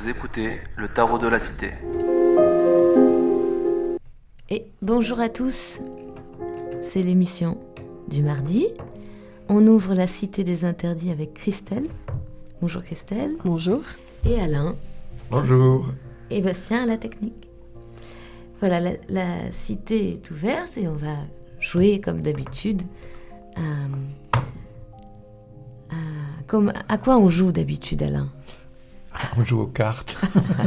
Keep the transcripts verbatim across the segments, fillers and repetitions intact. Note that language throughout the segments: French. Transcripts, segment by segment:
Vous écoutez le Tarot de la Cité. Et bonjour à tous, c'est l'émission du mardi. On ouvre la Cité des Interdits avec Christelle. Bonjour Christelle. Bonjour. Et Alain. Bonjour. Et Bastien à la technique. Voilà, la, la Cité est ouverte et on va jouer comme d'habitude. À, à, comme, à quoi on joue d'habitude, Alain ? On joue aux cartes.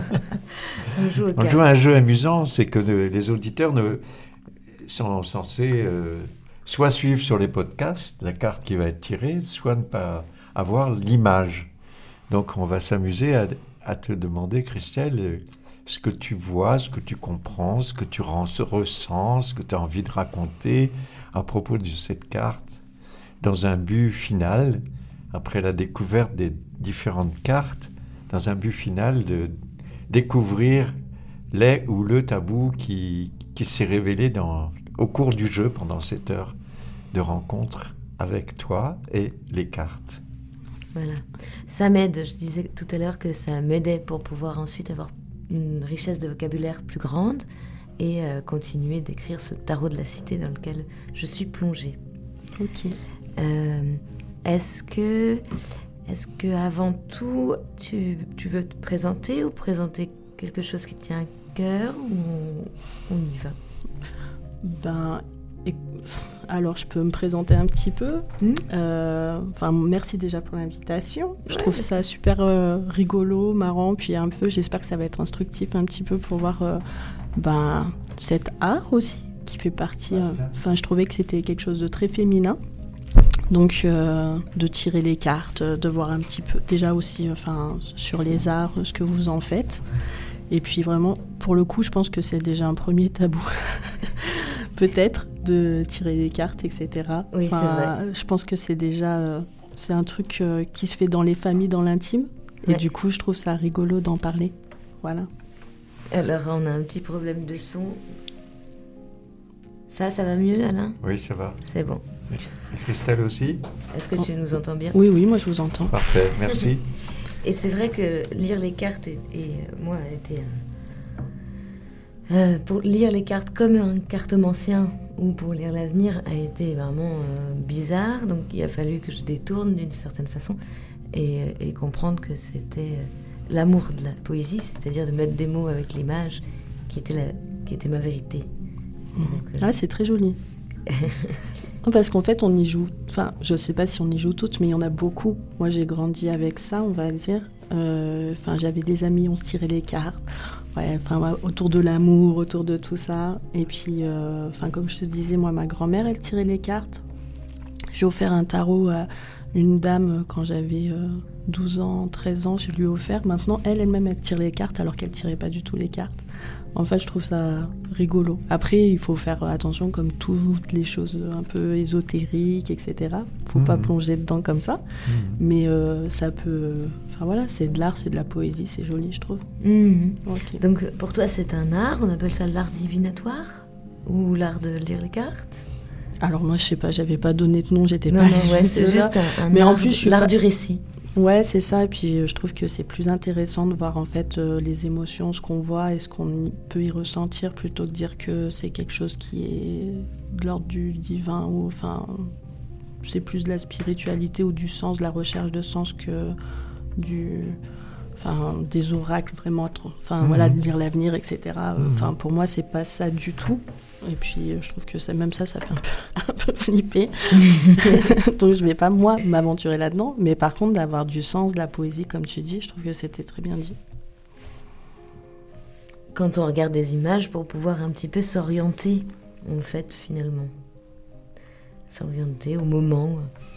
on joue aux on cartes. joue à un jeu amusant, c'est que les auditeurs ne, sont censés euh, soit suivre sur les podcasts la carte qui va être tirée, soit ne pas avoir l'image. Donc on va s'amuser à, à te demander, Christelle, ce que tu vois, ce que tu comprends, ce que tu ressens, ce que tu as envie de raconter à propos de cette carte, dans un but final, après la découverte des différentes cartes, dans un but final de découvrir les ou le tabou qui, qui s'est révélé dans, au cours du jeu pendant cette heure de rencontre avec toi et les cartes. Voilà. Ça m'aide. Je disais tout à l'heure que ça m'aidait pour pouvoir ensuite avoir une richesse de vocabulaire plus grande et euh, continuer d'écrire ce tarot de la cité dans lequel je suis plongée. Ok. Euh, est-ce que... Est-ce qu'avant tout, tu, tu veux te présenter ou présenter quelque chose qui tient à cœur ou on, on y va ? Ben, et, alors, je peux me présenter un petit peu. Mmh. Euh, enfin, merci déjà pour l'invitation. Je ouais, trouve ça super euh, rigolo, marrant, puis un peu, j'espère que ça va être instructif un petit peu pour voir euh, ben, cet art aussi qui fait partie... Enfin, euh, je trouvais que c'était quelque chose de très féminin. Donc, euh, de tirer les cartes, de voir un petit peu, déjà aussi, enfin, sur les arts, ce que vous en faites. Et puis vraiment, pour le coup, je pense que c'est déjà un premier tabou, peut-être, de tirer les cartes, et cetera. Oui, enfin, c'est vrai. Je pense que c'est déjà, euh, c'est un truc euh, qui se fait dans les familles, dans l'intime. Et ouais. Du coup, je trouve ça rigolo d'en parler. Voilà. Alors, on a un petit problème de son. Ça, ça va mieux, Alain ? Oui, ça va. C'est bon. Et Christelle aussi ? Est-ce que tu nous entends bien ? Oui, oui, moi je vous entends. Parfait, merci. Et c'est vrai que lire les cartes, et, et moi, a été un... euh, pour lire les cartes comme un cartomancien ou pour lire l'avenir a été vraiment euh, bizarre. Donc il a fallu que je détourne d'une certaine façon et, et comprendre que c'était l'amour de la poésie, c'est-à-dire de mettre des mots avec l'image qui était, la, qui était ma vérité. Mmh. Donc, euh... Ah, c'est très joli. Parce qu'en fait, on y joue... Enfin, je ne sais pas si on y joue toutes, mais il y en a beaucoup. Moi, j'ai grandi avec ça, on va dire. Euh, enfin, j'avais des amis, on se tirait les cartes. Ouais, enfin, ouais, autour de l'amour, autour de tout ça. Et puis, euh, enfin, comme je te disais, moi, ma grand-mère, elle tirait les cartes. J'ai offert un tarot à une dame quand j'avais euh, douze ans, treize ans. Je lui ai offert. Maintenant, elle, elle-même, elle tire les cartes alors qu'elle ne tirait pas du tout les cartes. En fait, je trouve ça rigolo. Après, il faut faire attention, comme toutes les choses un peu ésotériques, et cetera. Il ne faut mmh. pas plonger dedans comme ça. Mmh. Mais euh, ça peut... Enfin voilà, c'est de l'art, c'est de la poésie, c'est joli, je trouve. Mmh. Okay. Donc, pour toi, c'est un art, on appelle ça l'art divinatoire ? Ou l'art de lire les cartes ? Alors moi, je sais pas, j'avais pas donné de nom, j'étais non, pas... Non, ouais, c'est juste un, un Mais art, en plus, je suis l'art pas... du récit. Ouais, c'est ça. Et puis, euh, je trouve que c'est plus intéressant de voir en fait euh, les émotions, ce qu'on voit et ce qu'on peut y ressentir, plutôt que de dire que c'est quelque chose qui est de l'ordre du divin ou enfin, c'est plus de la spiritualité ou du sens, de la recherche de sens que du, enfin, des oracles vraiment. Enfin, mmh. voilà, de lire l'avenir, et cetera. Enfin, mmh. pour moi, c'est pas ça du tout. Et puis, je trouve que ça, même ça, ça fait un peu, un peu flipper. Donc, je ne vais pas, moi, m'aventurer là-dedans. Mais par contre, d'avoir du sens, de la poésie, comme tu dis, je trouve que c'était très bien dit. Quand on regarde des images, pour pouvoir un petit peu s'orienter, en fait, finalement. S'orienter au moment.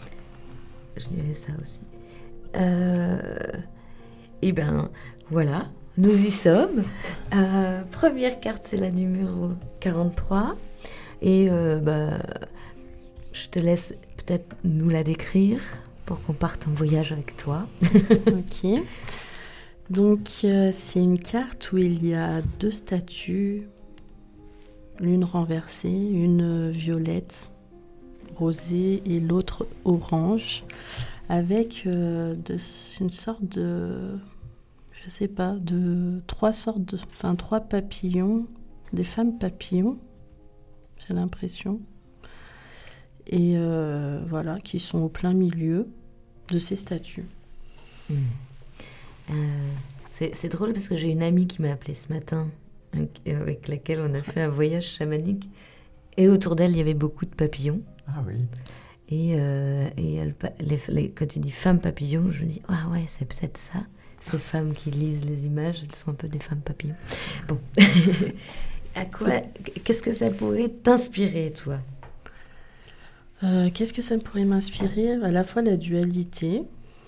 Je dirais ça aussi. Euh... Eh bien, voilà. Nous y sommes. Euh, première carte, c'est la numéro quarante-trois. Et euh, bah, je te laisse peut-être nous la décrire pour qu'on parte en voyage avec toi. Ok. Donc, euh, c'est une carte où il y a deux statues, l'une renversée, une violette rosée et l'autre orange, avec euh, de, une sorte de... je sais pas, de trois sortes, de, enfin trois papillons, des femmes papillons, j'ai l'impression, et euh, voilà, qui sont au plein milieu de ces statues. Mmh. Euh, c'est, c'est drôle parce que j'ai une amie qui m'a appelée ce matin, avec laquelle on a fait un voyage chamanique, et autour d'elle il y avait beaucoup de papillons. Ah oui. Et, euh, et elle, les, les, quand tu dis femmes papillons, je me dis ah ouais, c'est peut-être ça. Ces femmes qui lisent les images, elles sont un peu des femmes papillons. Bon, à quoi, qu'est-ce que ça pourrait t'inspirer, toi ? euh, Qu'est-ce que ça pourrait m'inspirer ? À la fois la dualité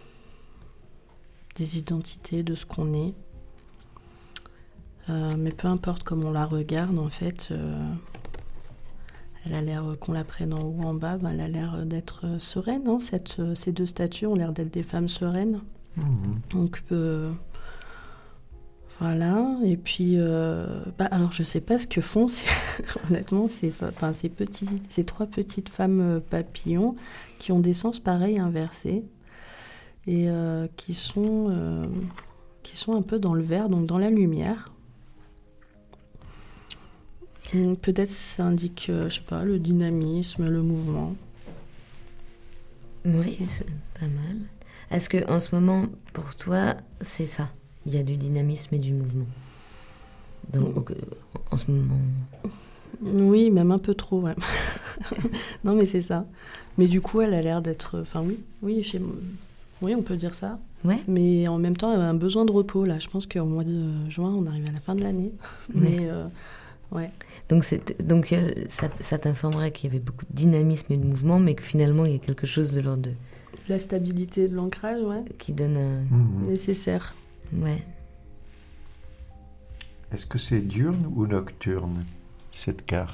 des identités, de ce qu'on est. Euh, mais peu importe comment on la regarde, en fait, euh, elle a l'air, qu'on la prenne en haut ou en bas, ben, elle a l'air d'être sereine. Hein, cette, ces deux statues ont l'air d'être des femmes sereines. Mmh. Donc, euh, voilà. Et puis, euh, bah, alors, je sais pas ce que font, c'est, honnêtement, ces, enfin, ces, petits, ces trois petites femmes papillons qui ont des sens pareils inversés et euh, qui sont, euh, qui sont un peu dans le vert, donc dans la lumière. Peut-être ça indique, euh, je sais pas, le dynamisme, le mouvement. Oui, c'est pas mal. Est-ce que en ce moment, pour toi, c'est ça ? Il y a du dynamisme et du mouvement. Donc, en ce moment. Oui, même un peu trop, ouais. Non, mais c'est ça. Mais du coup, elle a l'air d'être. Enfin, oui, oui, chez... oui, on peut dire ça. Ouais. Mais en même temps, elle a un besoin de repos là. Je pense qu'au mois de juin, on arrive à la fin de l'année. Ouais. Mais euh, ouais. Donc, c'est, donc euh, ça, ça t'informerait qu'il y avait beaucoup de dynamisme et de mouvement, mais que finalement, il y a quelque chose de l'ordre de... La stabilité de l'ancrage, ouais. Qui donne un... Mmh. Nécessaire. Ouais. Est-ce que c'est diurne ou nocturne, cette carte ?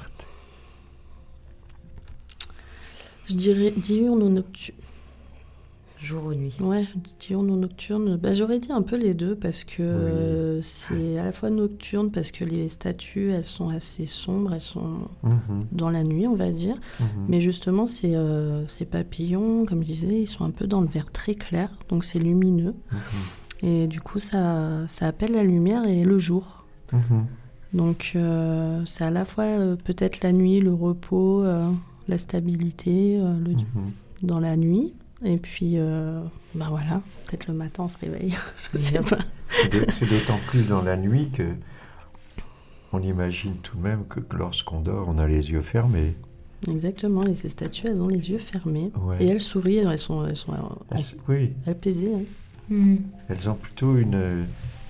Je dirais diurne ou nocturne. Jour ou nuit. Ouais, diurne ou nocturne. Bah, j'aurais dit un peu les deux parce que oui. euh, c'est à la fois nocturne parce que les statues, elles sont assez sombres, elles sont mmh. dans la nuit, on va dire. Mmh. Mais justement, ces, euh, ces papillons, comme je disais, ils sont un peu dans le vert très clair, donc c'est lumineux. Mmh. Et du coup, ça, ça appelle la lumière et le jour. Mmh. Donc, euh, c'est à la fois euh, peut-être la nuit, le repos, euh, la stabilité euh, le, mmh. dans la nuit. Et puis, euh, ben voilà, peut-être le matin on se réveille. Je sais pas. C'est d'autant plus dans la nuit que on imagine tout de même que lorsqu'on dort, on a les yeux fermés. Exactement, et ces statues, elles ont les yeux fermés. Ouais. Et elles sourient, elles sont, elles sont elles, oui. apaisées. Hein. Mmh. Elles ont plutôt une,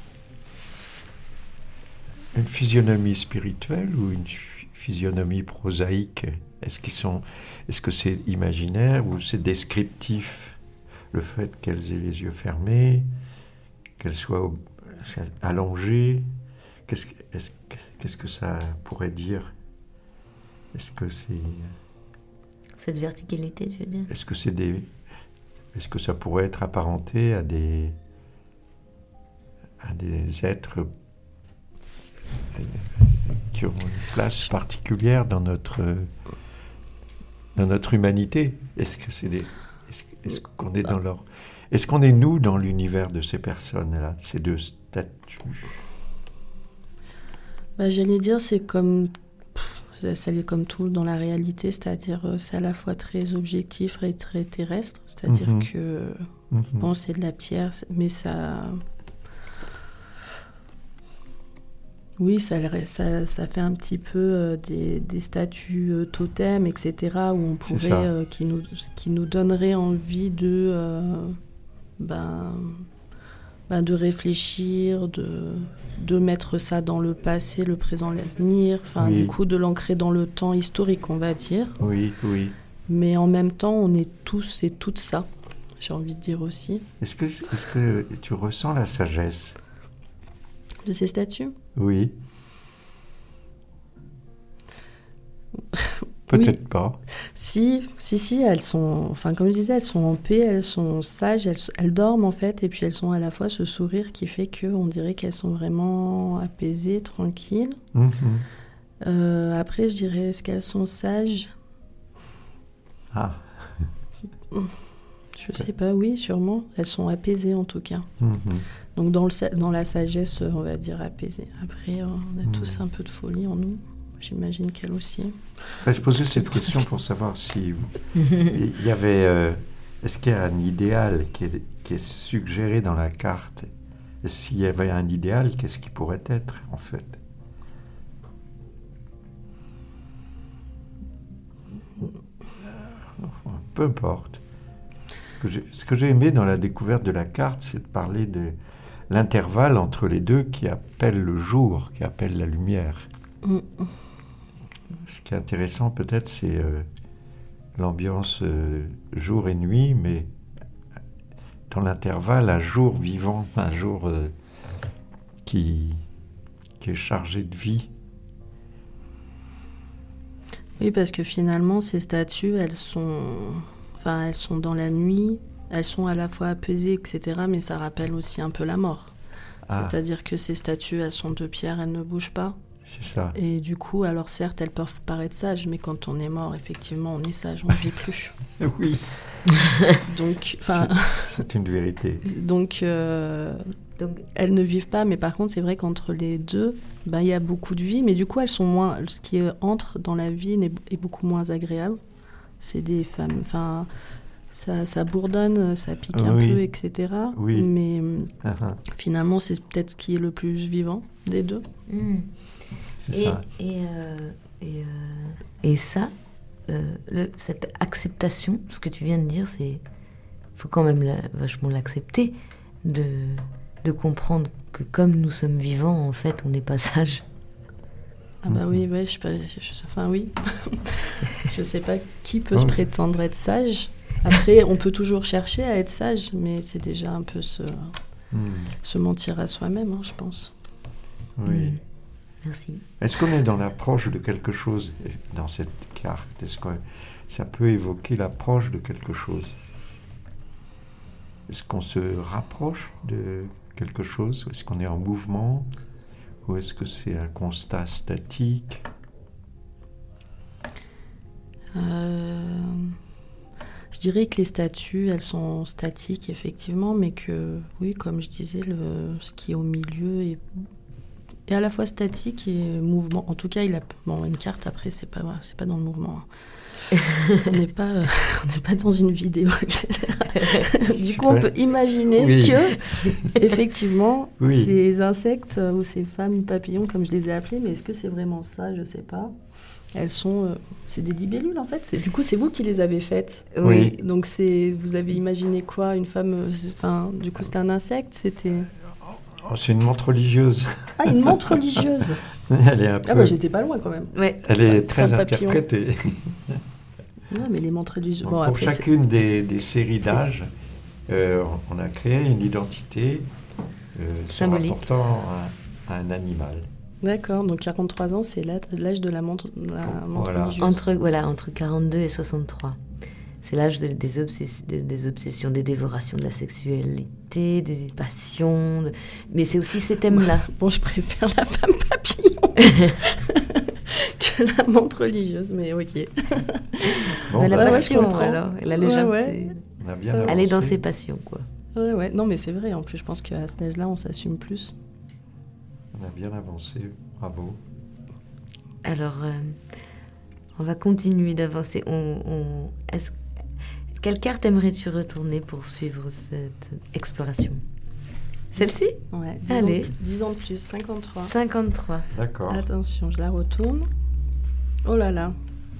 une physionomie spirituelle ou une physionomie prosaïque ? Est-ce qu'ils sont, est-ce que c'est imaginaire ou c'est descriptif, le fait qu'elles aient les yeux fermés, qu'elles soient allongées ? Qu'est-ce, est-ce, qu'est-ce que ça pourrait dire ? Est-ce que c'est... Cette verticalité, tu veux dire ? Est-ce que c'est des... Est-ce que ça pourrait être apparenté à des... à des êtres qui ont une place particulière dans notre... dans notre humanité? Est-ce que c'est des, est-ce, est-ce qu'on est dans leur, est-ce qu'on est nous dans l'univers de ces personnes-là, ces deux statues? Bah, j'allais dire, c'est comme, ça l'est comme tout dans la réalité, c'est-à-dire c'est à la fois très objectif et très terrestre, c'est-à-dire mm-hmm. que mm-hmm. bon, c'est de la pierre, mais ça. Oui, ça, ça, ça fait un petit peu euh, des, des statues euh, totems, et cetera, où on pourrait, euh, qui, nous, qui nous donnerait envie de, euh, ben, ben, de réfléchir, de, de mettre ça dans le passé, le présent, l'avenir, enfin, oui. Du coup, de l'ancrer dans le temps historique, on va dire. Oui, oui. Mais en même temps, on est tous et toutes ça, j'ai envie de dire aussi. Est-ce que, est-ce que tu ressens la sagesse de ces statues? Oui. Peut-être oui. pas. Si, si, si, elles sont, enfin, comme je disais, elles sont en paix, elles sont sages, elles, elles dorment en fait, et puis elles ont à la fois ce sourire qui fait qu'on dirait qu'elles sont vraiment apaisées, tranquilles. Mm-hmm. Euh, après, je dirais, est-ce qu'elles sont sages? Ah. Je sais pas, oui, sûrement. Elles sont apaisées en tout cas. Mmh. Donc dans, le, dans la sagesse, on va dire apaisée. Après, on a mmh. tous un peu de folie en nous. J'imagine qu'elle aussi. Enfin, je posais cette question pour savoir si il y avait... Euh, est-ce qu'il y a un idéal qui est, qui est suggéré dans la carte? Et s'il y avait un idéal, qu'est-ce qui pourrait être, en fait? Peu importe. Ce que j'ai, ce que j'ai aimé dans la découverte de la carte, c'est de parler de l'intervalle entre les deux qui appelle le jour, qui appelle la lumière. Mm. Ce qui est intéressant, peut-être, c'est euh, l'ambiance euh, jour et nuit, mais dans l'intervalle, un jour vivant, un jour euh, qui, qui est chargé de vie. Oui, parce que finalement, ces statues, elles sont, enfin, elles sont dans la nuit, elles sont à la fois apaisées, et cetera, mais ça rappelle aussi un peu la mort. Ah. C'est-à-dire que ces statues, elles sont de pierre, elles ne bougent pas. C'est ça. Et du coup, alors certes, elles peuvent paraître sages, mais quand on est mort, effectivement, on est sage, on ne vit plus. Oui. Donc, enfin, c'est, c'est une vérité. Donc, euh, donc, elles ne vivent pas, mais par contre, c'est vrai qu'entre les deux, ben, il y a beaucoup de vie, mais du coup, elles sont moins. Ce qui entre dans la vie est beaucoup moins agréable. C'est des femmes, enfin, ça, ça bourdonne, ça pique oui. un peu, et cetera. Oui. Mais uh-huh. finalement, c'est peut-être qui est le plus vivant des deux. Mmh. C'est et, ça. Et, euh, et, euh, et ça, euh, le, cette acceptation, ce que tu viens de dire, c'est, faut quand même la, vachement l'accepter, de, de comprendre que comme nous sommes vivants, en fait, on n'est pas sage. Ah bah oui, ouais, je, je, je, enfin oui. Je sais pas qui peut oh. se prétendre être sage. Après, on peut toujours chercher à être sage, mais c'est déjà un peu se, mm. se mentir à soi-même, hein, je pense. Oui. Mm. Merci. Est-ce qu'on est dans l'approche de quelque chose dans cette carte? Est-ce que ça peut évoquer l'approche de quelque chose? Est-ce qu'on se rapproche de quelque chose? Est-ce qu'on est en mouvement? Ou est-ce que c'est un constat statique? euh, Je dirais que les statues, elles sont statiques, effectivement, mais que, oui, comme je disais, le, ce qui est au milieu est... Et à la fois statique et mouvement. En tout cas, il a bon, une carte, après, c'est pas, c'est pas dans le mouvement. on n'est pas, euh, on n'est pas dans une vidéo, et cetera. Du coup, on peut imaginer oui. que, effectivement, oui. ces insectes ou ces femmes papillons, comme je les ai appelés, mais est-ce que c'est vraiment ça? Je sais pas. Elles sont... Euh, c'est des libellules, en fait. C'est, du coup, c'est vous qui les avez faites. Oui. Donc, c'est, vous avez imaginé quoi? Une femme... Enfin, du coup, c'était un insecte? C'était... Oh, c'est une montre religieuse. Ah, une montre religieuse. Elle est un peu... Ah bah j'étais pas loin quand même. Ouais. Elle est très interprétée. Non, mais les montres religieuses... Bon, pour après, chacune des, des séries d'âge, euh, on a créé une identité euh, se rapportant à, à un animal. D'accord, donc quarante-trois ans, c'est l'âge de la montre, la montre voilà. religieuse. Entre, voilà, entre quarante-deux et soixante-trois. C'est l'âge de, des, obsessions, de, des obsessions, des dévorations de la sexualité, des passions. De... Mais c'est aussi ces thèmes-là. Bon, je préfère la femme papillon que la montre religieuse, mais ok. Bon, la ouais, passion, ouais, alors. La légende, ouais, ouais. On a bien elle est dans ses passions, quoi. Ouais, ouais. Non, mais c'est vrai. En plus, je pense qu'à cet âge-là, on s'assume plus. On a bien avancé. Bravo. Alors, euh, on va continuer d'avancer. On, on, est-ce, quelle carte aimerais-tu retourner pour suivre cette exploration? Celle-ci? Ouais. dix Allez. Ans, dix ans de plus, cinquante-trois. cinquante-trois. D'accord. Attention, je la retourne. Oh là là.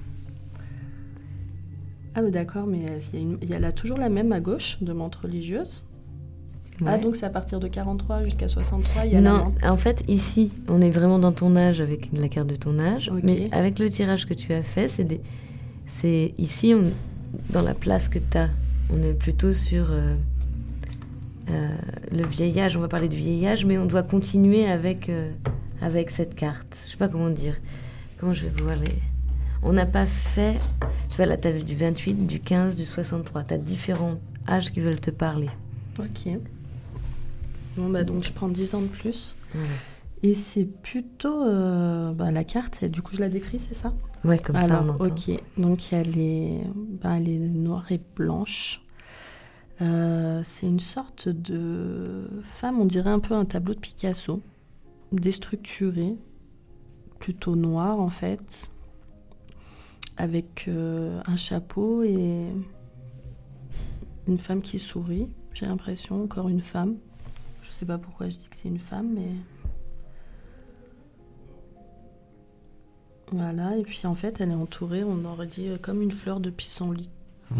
Ah, mais d'accord, mais il y, a une, il y a là toujours la même à gauche de montre religieuse. Ouais. Ah, donc c'est à partir de quarante-trois jusqu'à soixante-trois, il y a non, la montre. En fait, ici, on est vraiment dans ton âge avec la carte de ton âge. Okay. Mais avec le tirage que tu as fait, c'est, des, c'est ici, on, dans la place que tu as, on est plutôt sur euh, euh, le vieillage. On va parler de vieillage, mais on doit continuer avec, euh, avec cette carte. Je sais pas comment dire. Comment je vais pouvoir les... On n'a pas fait... Tu vois, là, tu as vu du vingt-huit, du quinze, du soixante-trois. Tu as différents âges qui veulent te parler. Ok. Bon, bah donc, je prends dix ans de plus. Voilà. Et c'est plutôt... Euh, bah, la carte, du coup, je la décris, c'est ça? Ouais, comme Alors, ça, on entend. Ok. Donc, il y a les, bah, les noires et blanches. Euh, c'est une sorte de femme, on dirait un peu un tableau de Picasso, déstructuré, plutôt noir en fait, avec euh, un chapeau et une femme qui sourit, j'ai l'impression, encore une femme. Je sais pas pourquoi je dis que c'est une femme, mais... Voilà, et puis en fait, elle est entourée, on aurait dit, comme une fleur de pissenlit. Mmh.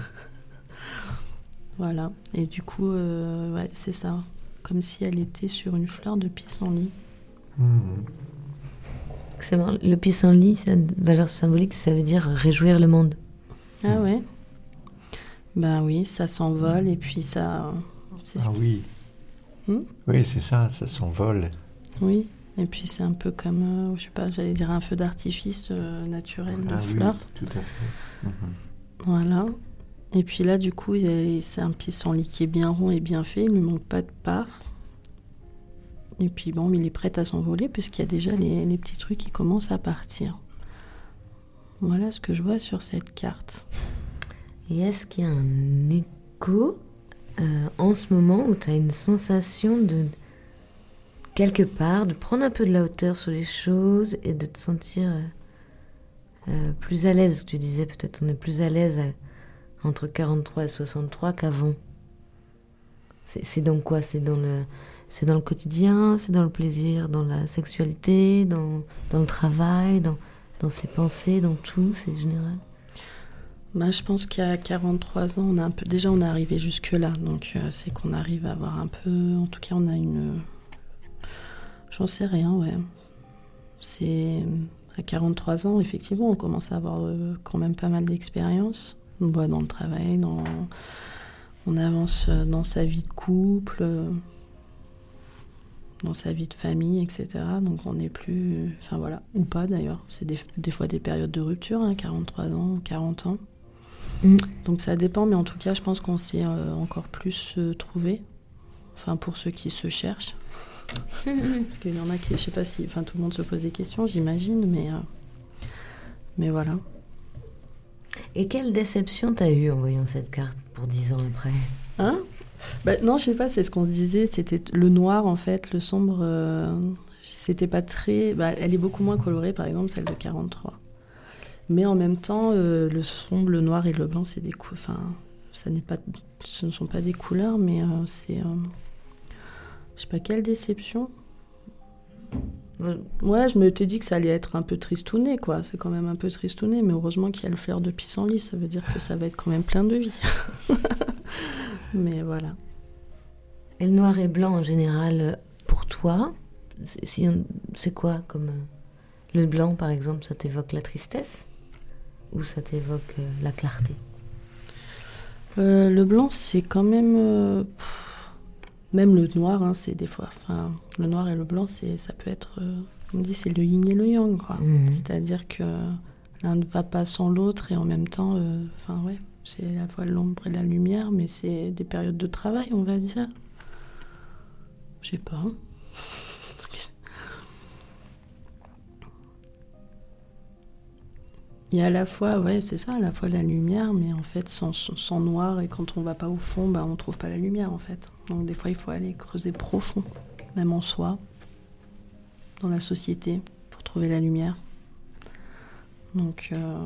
Voilà, et du coup, euh, ouais, c'est ça, comme si elle était sur une fleur de pissenlit. Mmh. C'est marrant, le pissenlit, c'est une valeur symbolique, ça veut dire réjouir le monde. Ah ouais. Ben oui, ça s'envole et puis ça... C'est ah oui. Hmm? Oui, c'est ça, ça s'envole. Oui, et puis c'est un peu comme, euh, je sais pas, j'allais dire un feu d'artifice euh, naturel de ah fleurs. Oui, tout à fait. Mm-hmm. Voilà. Et puis là, du coup, c'est un pissenlit qui est bien rond et bien fait, il ne lui manque pas de part. Et puis bon, il est prêt à s'envoler puisqu'il y a déjà les, les petits trucs qui commencent à partir. Voilà ce que je vois sur cette carte. Et est-ce qu'il y a un écho euh, en ce moment où tu as une sensation de, quelque part, de prendre un peu de la hauteur sur les choses et de te sentir euh, euh, plus à l'aise? Tu disais peut-être on est plus à l'aise à, entre quarante-trois et soixante-trois qu'avant. C'est, c'est dans quoi? C'est dans le... C'est dans le quotidien, c'est dans le plaisir, dans la sexualité, dans, dans le travail, dans, dans ses pensées, dans tout, c'est général. Bah, je pense qu'à quarante-trois ans, on a un peu, déjà on est arrivé jusque-là, donc euh, c'est qu'on arrive à avoir un peu, en tout cas on a une... J'en sais rien, ouais. C'est... À quarante-trois ans, effectivement, on commence à avoir euh, quand même pas mal d'expérience. On voit dans le travail, dans... on avance dans sa vie de couple... Euh... dans sa vie de famille, et cetera. Donc on n'est plus... Enfin voilà, ou pas d'ailleurs. C'est des, des fois des périodes de rupture, hein, quarante-trois ans, quarante ans. Mmh. Donc ça dépend, mais en tout cas, je pense qu'on s'est euh, encore plus euh, trouvé. Enfin, pour ceux qui se cherchent. Parce qu'il y en a qui... Je sais pas si... Enfin, tout le monde se pose des questions, j'imagine, mais... Euh, mais voilà. Et quelle déception t'as eue en voyant cette carte pour dix ans après? Hein? Bah, non, je sais pas, c'est ce qu'on se disait, c'était le noir en fait, le sombre, euh, c'était pas très... Bah, elle est beaucoup moins colorée par exemple, celle de quarante-trois. Mais en même temps, euh, le sombre, le noir et le blanc, c'est des cou... enfin, ça n'est pas... ce ne sont pas des couleurs, mais euh, c'est... Euh... Je sais pas, quelle déception. Ouais, je me t'ai dit que ça allait être un peu tristouné, quoi. C'est quand même un peu tristouné, mais heureusement qu'il y a le fleur de pissenlit, ça veut dire que ça va être quand même plein de vie. Mais voilà. Et le noir et blanc en général, pour toi, c'est, si on, c'est quoi comme... Le blanc, par exemple, ça t'évoque la tristesse? Ou ça t'évoque euh, la clarté? euh, Le blanc, c'est quand même... Euh, pff, même le noir, hein, c'est des fois... Enfin, le noir et le blanc, c'est, ça peut être... Euh, on dit c'est le yin et le yang, quoi. Mmh. C'est-à-dire que l'un ne va pas sans l'autre et en même temps... Enfin, euh, ouais. C'est à la fois l'ombre et la lumière, mais c'est des périodes de travail, on va dire. Je sais pas. Il y a à la fois, ouais, c'est ça, à la fois la lumière, mais en fait, sans, sans noir, et quand on va pas au fond, bah, on trouve pas la lumière, en fait. Donc des fois, il faut aller creuser profond, même en soi, dans la société, pour trouver la lumière. Donc... Euh...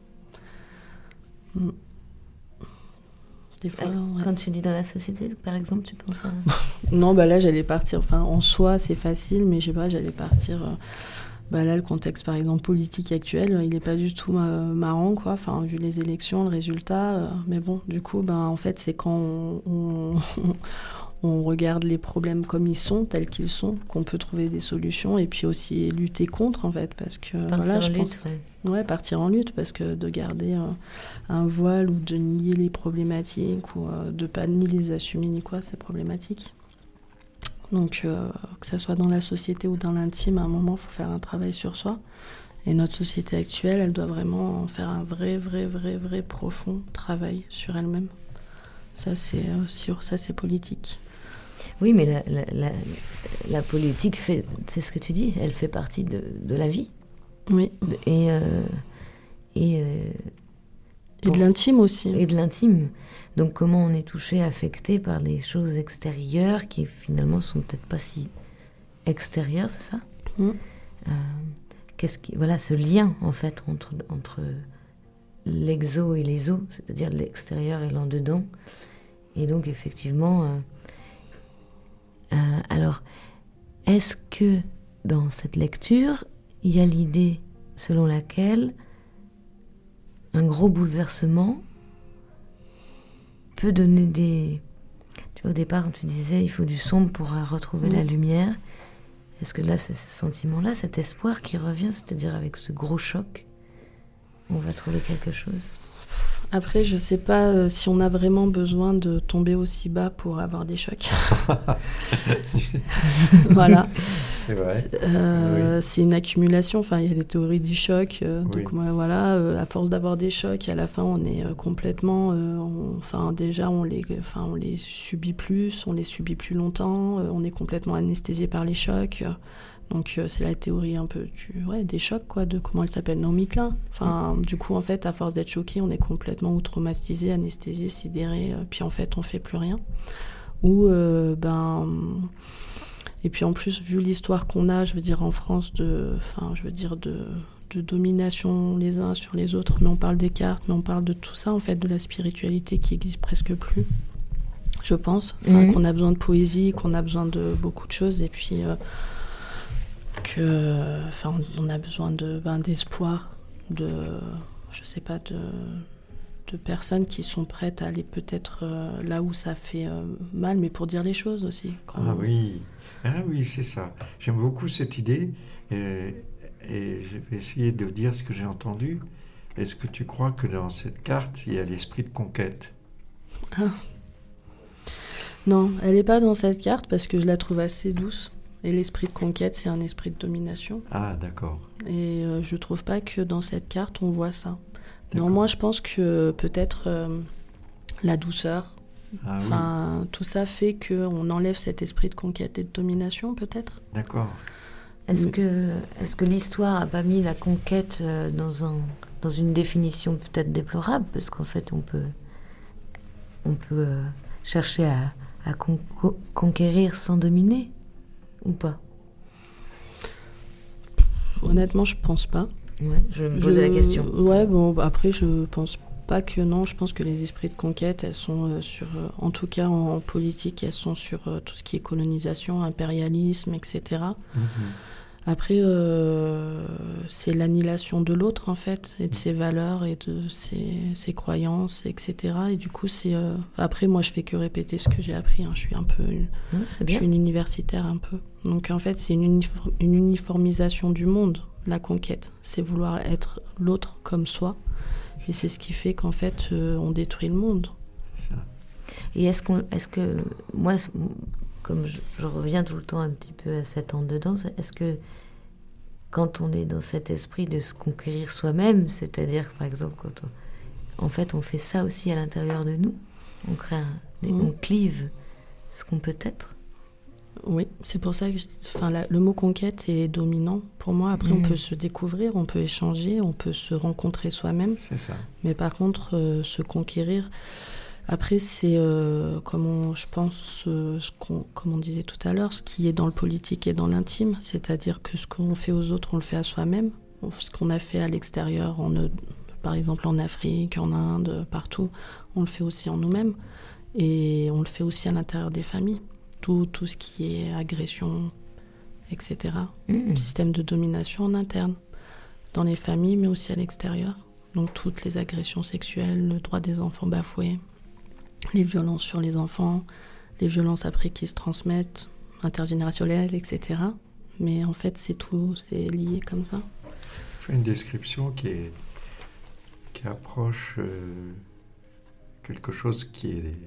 Des fois, ouais. Quand tu dis dans la société, par exemple, tu penses à... Non, bah là, j'allais partir... Enfin, en soi, c'est facile, mais je sais pas, j'allais partir... Euh, bah là, le contexte, par exemple, politique actuel, il n'est pas du tout euh, marrant, quoi. Enfin, vu les élections, le résultat... Euh, mais bon, du coup, bah, en fait, c'est quand on, on, on regarde les problèmes comme ils sont, tels qu'ils sont, qu'on peut trouver des solutions et puis aussi lutter contre, en fait, parce que... Partir voilà, en je lutte, pense... ouais. Ouais, partir en lutte, parce que de garder un, un voile ou de nier les problématiques ou euh, de pas ni les assumer ni quoi, c'est problématique. Donc, euh, que ça soit dans la société ou dans l'intime, à un moment, il faut faire un travail sur soi. Et notre société actuelle, elle doit vraiment faire un vrai, vrai, vrai, vrai profond travail sur elle-même. Ça, c'est, euh, sur, ça, c'est politique. Oui, mais la, la, la, la politique, fait, c'est ce que tu dis, elle fait partie de, de la vie. Oui. Et, euh, et, euh, Et de l'intime aussi. Et de l'intime. Donc comment on est touché, affecté par des choses extérieures qui finalement sont peut-être pas si extérieures, c'est ça ? Mmh. Euh, qu'est-ce qui, voilà, ce lien en fait entre, entre l'exo et les os, c'est-à-dire l'extérieur et l'en-dedans. Et donc effectivement, euh, euh, alors, est-ce que dans cette lecture, il y a l'idée selon laquelle un gros bouleversement peut donner des... Tu vois, au départ, tu disais, il faut du sombre pour retrouver mmh. la lumière. Est-ce que là, c'est ce sentiment-là, cet espoir qui revient, c'est-à-dire avec ce gros choc, on va trouver quelque chose ? Après, je sais pas euh, si on a vraiment besoin de tomber aussi bas pour avoir des chocs. Voilà. C'est vrai. Euh, oui. C'est une accumulation. Enfin, il y a les théories du choc. Euh, oui. Donc voilà, euh, à force d'avoir des chocs, à la fin, on est euh, complètement. Euh, on, enfin, déjà, on les, enfin, on les subit plus, on les subit plus longtemps. Euh, on est complètement anesthésié par les chocs. Donc euh, c'est la théorie un peu du, ouais, des chocs, quoi, de comment elle s'appelle, Naomi Klein. Enfin, mmh. Du coup, en fait, à force d'être choqué, on est complètement ou traumatisé, anesthésié, sidéré, euh, puis en fait, on fait plus rien. Ou, euh, ben... Et puis en plus, vu l'histoire qu'on a, je veux dire, en France, de, enfin, je veux dire, de, de domination les uns sur les autres, mais on parle des cartes, mais on parle de tout ça, en fait, de la spiritualité qui existe presque plus, je pense. Enfin, mmh. qu'on a besoin de poésie, qu'on a besoin de beaucoup de choses, et puis... Euh, que, enfin, on a besoin de, ben, d'espoir, de, je sais pas, de, de personnes qui sont prêtes à aller peut-être euh, là où ça fait euh, mal, mais pour dire les choses aussi. Ah on... oui, ah oui, c'est ça. J'aime beaucoup cette idée, et, et je vais essayer de dire ce que j'ai entendu. Est-ce que tu crois que dans cette carte, il y a l'esprit de conquête ? Ah. Non, elle n'est pas dans cette carte parce que je la trouve assez douce. Et l'esprit de conquête, c'est un esprit de domination. Ah, d'accord. Et euh, je trouve pas que dans cette carte, on voit ça. Non, moi, je pense que peut-être euh, la douceur, ah, enfin, oui. tout ça fait qu'on enlève cet esprit de conquête et de domination, peut-être. D'accord. Est-ce que, est-ce que l'histoire n'a pas mis la conquête euh, dans, un, dans une définition peut-être déplorable ? Parce qu'en fait, on peut, on peut euh, chercher à, à con- conquérir sans dominer. Ou pas ? Honnêtement, je pense pas. Ouais, je me posais je... la question. Ouais, bon, après, je pense pas que non. Je pense que les esprits de conquête, elles sont euh, sur, euh, en tout cas en, en politique, elles sont sur euh, tout ce qui est colonisation, impérialisme, et cetera. Mm-hmm. Après, euh, c'est l'annihilation de l'autre, en fait, et de ses valeurs, et de ses, ses croyances, et cetera. Et du coup, c'est... Euh... Après, moi, je fais que répéter ce que j'ai appris. Hein. Je suis un peu... Une... Ouais, c'est bien. Je suis une universitaire, un peu. Donc, en fait, c'est une, uniform... une uniformisation du monde, la conquête. C'est vouloir être l'autre comme soi. Et c'est ce qui fait qu'en fait, euh, on détruit le monde. C'est ça. Et est-ce, qu'on... est-ce que... Moi... Comme je, je reviens tout le temps un petit peu à cet en-dedans, est-ce que quand on est dans cet esprit de se conquérir soi-même, c'est-à-dire par exemple quand on, en fait on fait ça aussi à l'intérieur de nous, on crée un, mmh. on clive ce qu'on peut être. Oui, c'est pour ça que je, enfin, la, le mot conquête est dominant pour moi. Après, mmh. on peut se découvrir, on peut échanger, on peut se rencontrer soi-même. C'est ça. Mais par contre, euh, se conquérir... Après, c'est, euh, comme on, je pense, euh, ce qu'on, comme on disait tout à l'heure, ce qui est dans le politique et dans l'intime, c'est-à-dire que ce qu'on fait aux autres, on le fait à soi-même. Ce qu'on a fait à l'extérieur, en, par exemple en Afrique, en Inde, partout, on le fait aussi en nous-mêmes. Et on le fait aussi à l'intérieur des familles. Tout, tout ce qui est agression, et cetera. Mmh. Système de domination en interne, dans les familles, mais aussi à l'extérieur. Donc toutes les agressions sexuelles, le droit des enfants bafoué, les violences sur les enfants, les violences après qui se transmettent, intergénérationnelles, et cetera. Mais en fait, c'est tout, c'est lié comme ça. Je fais une description qui, est, qui approche euh, quelque chose qui est,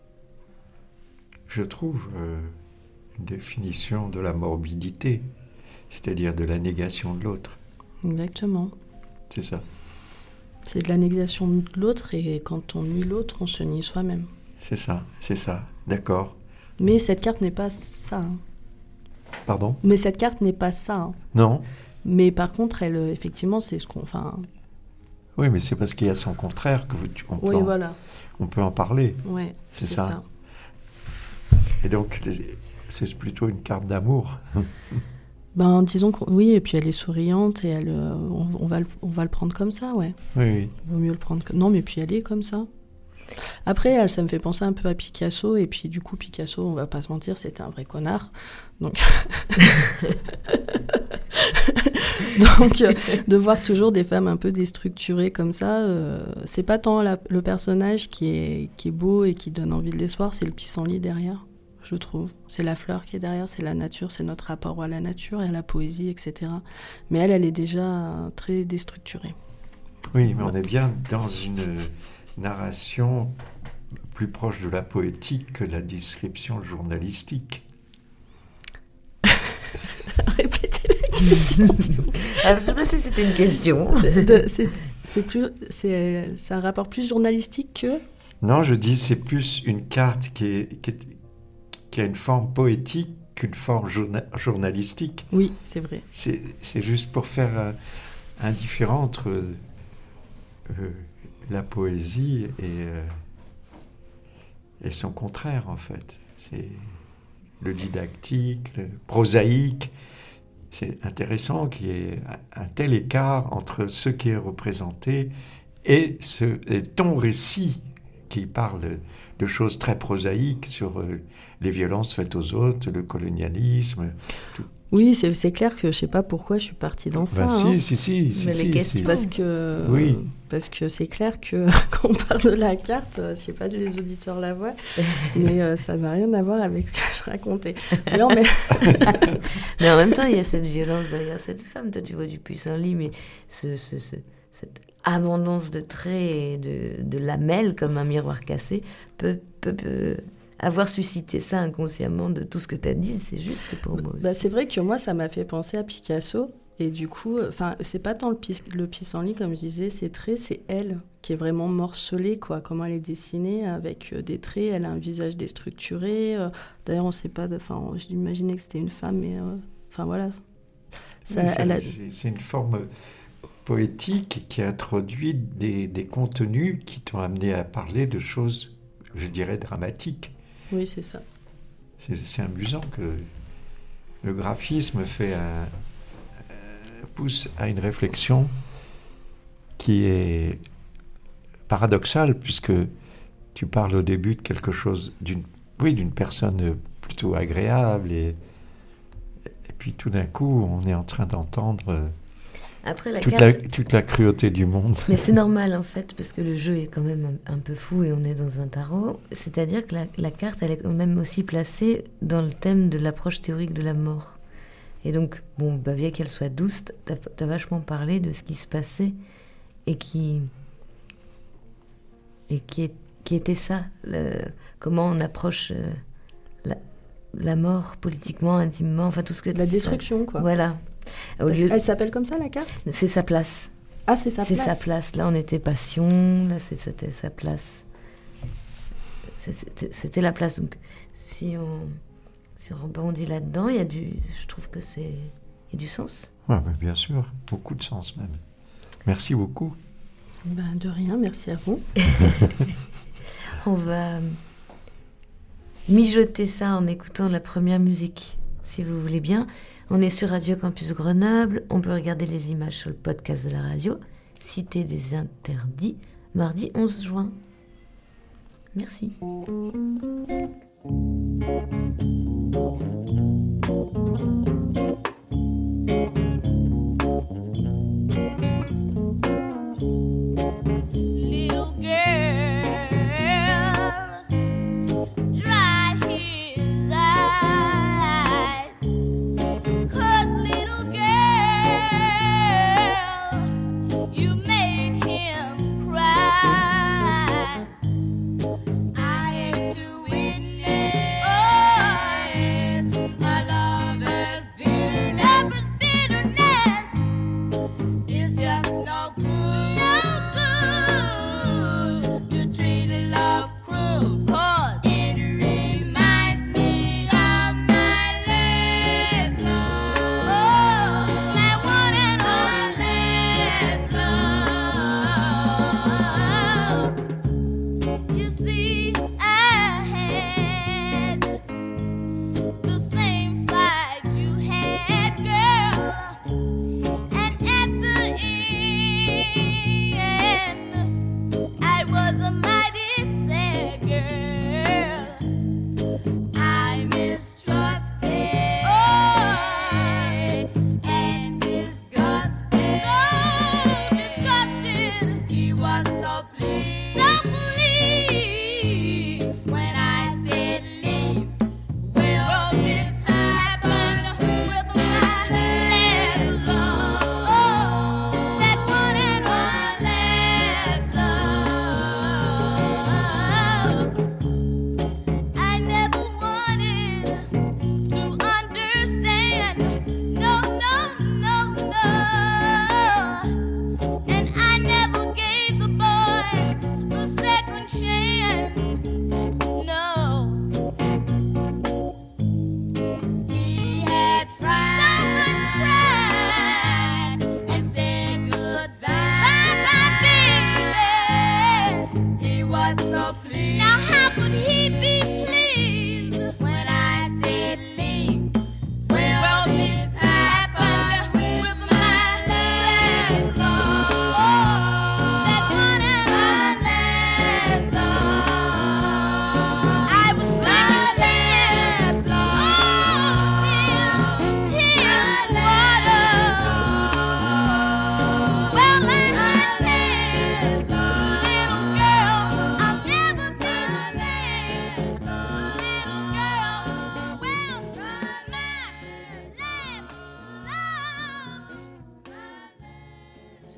je trouve, euh, une définition de la morbidité, c'est-à-dire de la négation de l'autre. Exactement. C'est ça. C'est de la négation de l'autre, et quand on nie l'autre, on se nie soi-même. C'est ça, c'est ça, d'accord. Mais cette carte n'est pas ça. Hein. Pardon ? Mais cette carte n'est pas ça. Hein. Non. Mais par contre, elle, effectivement, c'est ce qu'on... Enfin, Oui, mais c'est parce qu'il y a son contraire que tu, on, Oui, peut en, voilà. on peut en parler. Ouais, c'est, c'est ça. ça. Et donc, les, c'est plutôt une carte d'amour. Ben, disons que oui, et puis elle est souriante et elle, euh, on, on, va le, on va le prendre comme ça, ouais. Oui, oui. Vaut mieux le prendre comme... Non, mais puis elle est comme ça. Après, elle, ça me fait penser un peu à Picasso, et puis du coup, Picasso, on va pas se mentir, c'était un vrai connard. Donc, Donc euh, de voir toujours des femmes un peu déstructurées comme ça, euh, c'est pas tant la, le personnage qui est, qui est beau et qui donne envie de l'espoir, c'est le pissenlit derrière, je trouve. C'est la fleur qui est derrière, c'est la nature, c'est notre rapport à la nature et à la poésie, et cetera. Mais elle, elle est déjà très déstructurée. Oui, mais on est bien dans une narration plus proche de la poétique que la description journalistique. Répétez la question. Alors, je ne sais pas si c'était une question. C'est, de, c'est, c'est, plus, c'est, c'est un rapport plus journalistique que... Non, je dis c'est plus une carte qui, est, qui, est, qui a une forme poétique qu'une forme journa- journalistique. Oui, c'est vrai. C'est, c'est juste pour faire un, un différent entre euh, la poésie et, euh, et son contraire, en fait. C'est le didactique, le prosaïque. C'est intéressant qu'il y ait un tel écart entre ce qui est représenté et, ce, et ton récit qui parle de choses très prosaïques sur euh, les violences faites aux autres, le colonialisme. Tout. Oui, c'est, c'est clair que je ne sais pas pourquoi je suis partie dans ça. Ben si, hein. si, si, si, Mais si, les questions. si. Parce que, Oui. parce que c'est clair que quand on parle de la carte, je ne sais pas si les auditeurs la voient, mais euh, ça n'a rien à voir avec ce que je racontais. Non, mais... mais en même temps, il y a cette violence derrière cette femme. Toi, tu vois du pissenlit, mais ce, ce, ce, cette abondance de traits et de, de lamelles, comme un miroir cassé, peut... peut, peut avoir suscité ça inconsciemment de tout ce que tu as dit, c'est juste pour moi aussi. Bah, c'est vrai que moi, ça m'a fait penser à Picasso. Et du coup, enfin, c'est pas tant le, pis, le pissenlit, comme je disais, ses traits, c'est elle qui est vraiment morcelée, quoi. Comment elle est dessinée avec des traits, elle a un visage déstructuré. Euh, d'ailleurs, on sait pas, enfin, j'imaginais que c'était une femme, mais enfin, euh, voilà. Ça, oui, elle a... c'est, c'est une forme poétique qui introduit des, des contenus qui t'ont amené à parler de choses, je dirais, dramatiques. Oui, c'est ça. C'est, c'est amusant que le graphisme fait un, euh, pousse à une réflexion qui est paradoxale, puisque tu parles au début de quelque chose, d'une, oui, d'une personne plutôt agréable, et, et puis tout d'un coup, on est en train d'entendre Après, la toute, carte... la, toute la cruauté du monde. Mais c'est normal, en fait, parce que le jeu est quand même un, un peu fou et on est dans un tarot. C'est-à-dire que la, la carte, elle est quand même aussi placée dans le thème de l'approche théorique de la mort. Et donc, bon, bah, bien qu'elle soit douce, t'as, t'as vachement parlé de ce qui se passait et qui, et qui, est, qui était ça. Le, comment on approche euh, la, la mort politiquement, intimement, enfin tout ce que... La destruction, quoi. Voilà. Au lieu... Elle s'appelle comme ça, la carte ? C'est sa place. Ah, c'est sa c'est place. C'est sa place. Là, on était passion. Là, c'est, c'était sa place. C'est, c'était, c'était la place. Donc, si on, si on rebondit là-dedans, il y a du... Je trouve que c'est... Il y a du sens. Oui, bien sûr. Beaucoup de sens, même. Merci beaucoup. Ben, de rien. Merci à vous. On va mijoter ça en écoutant la première musique, si vous voulez bien. On est sur Radio Campus Grenoble. On peut regarder les images sur le podcast de la radio. Cité des interdits, mardi onze juin. Merci. Yes.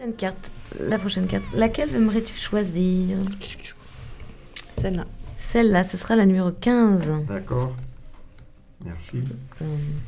Prochaine carte. La prochaine carte. Laquelle aimerais-tu choisir? Celle-là. Celle-là, ce sera la numéro quinze. D'accord. Merci. Euh,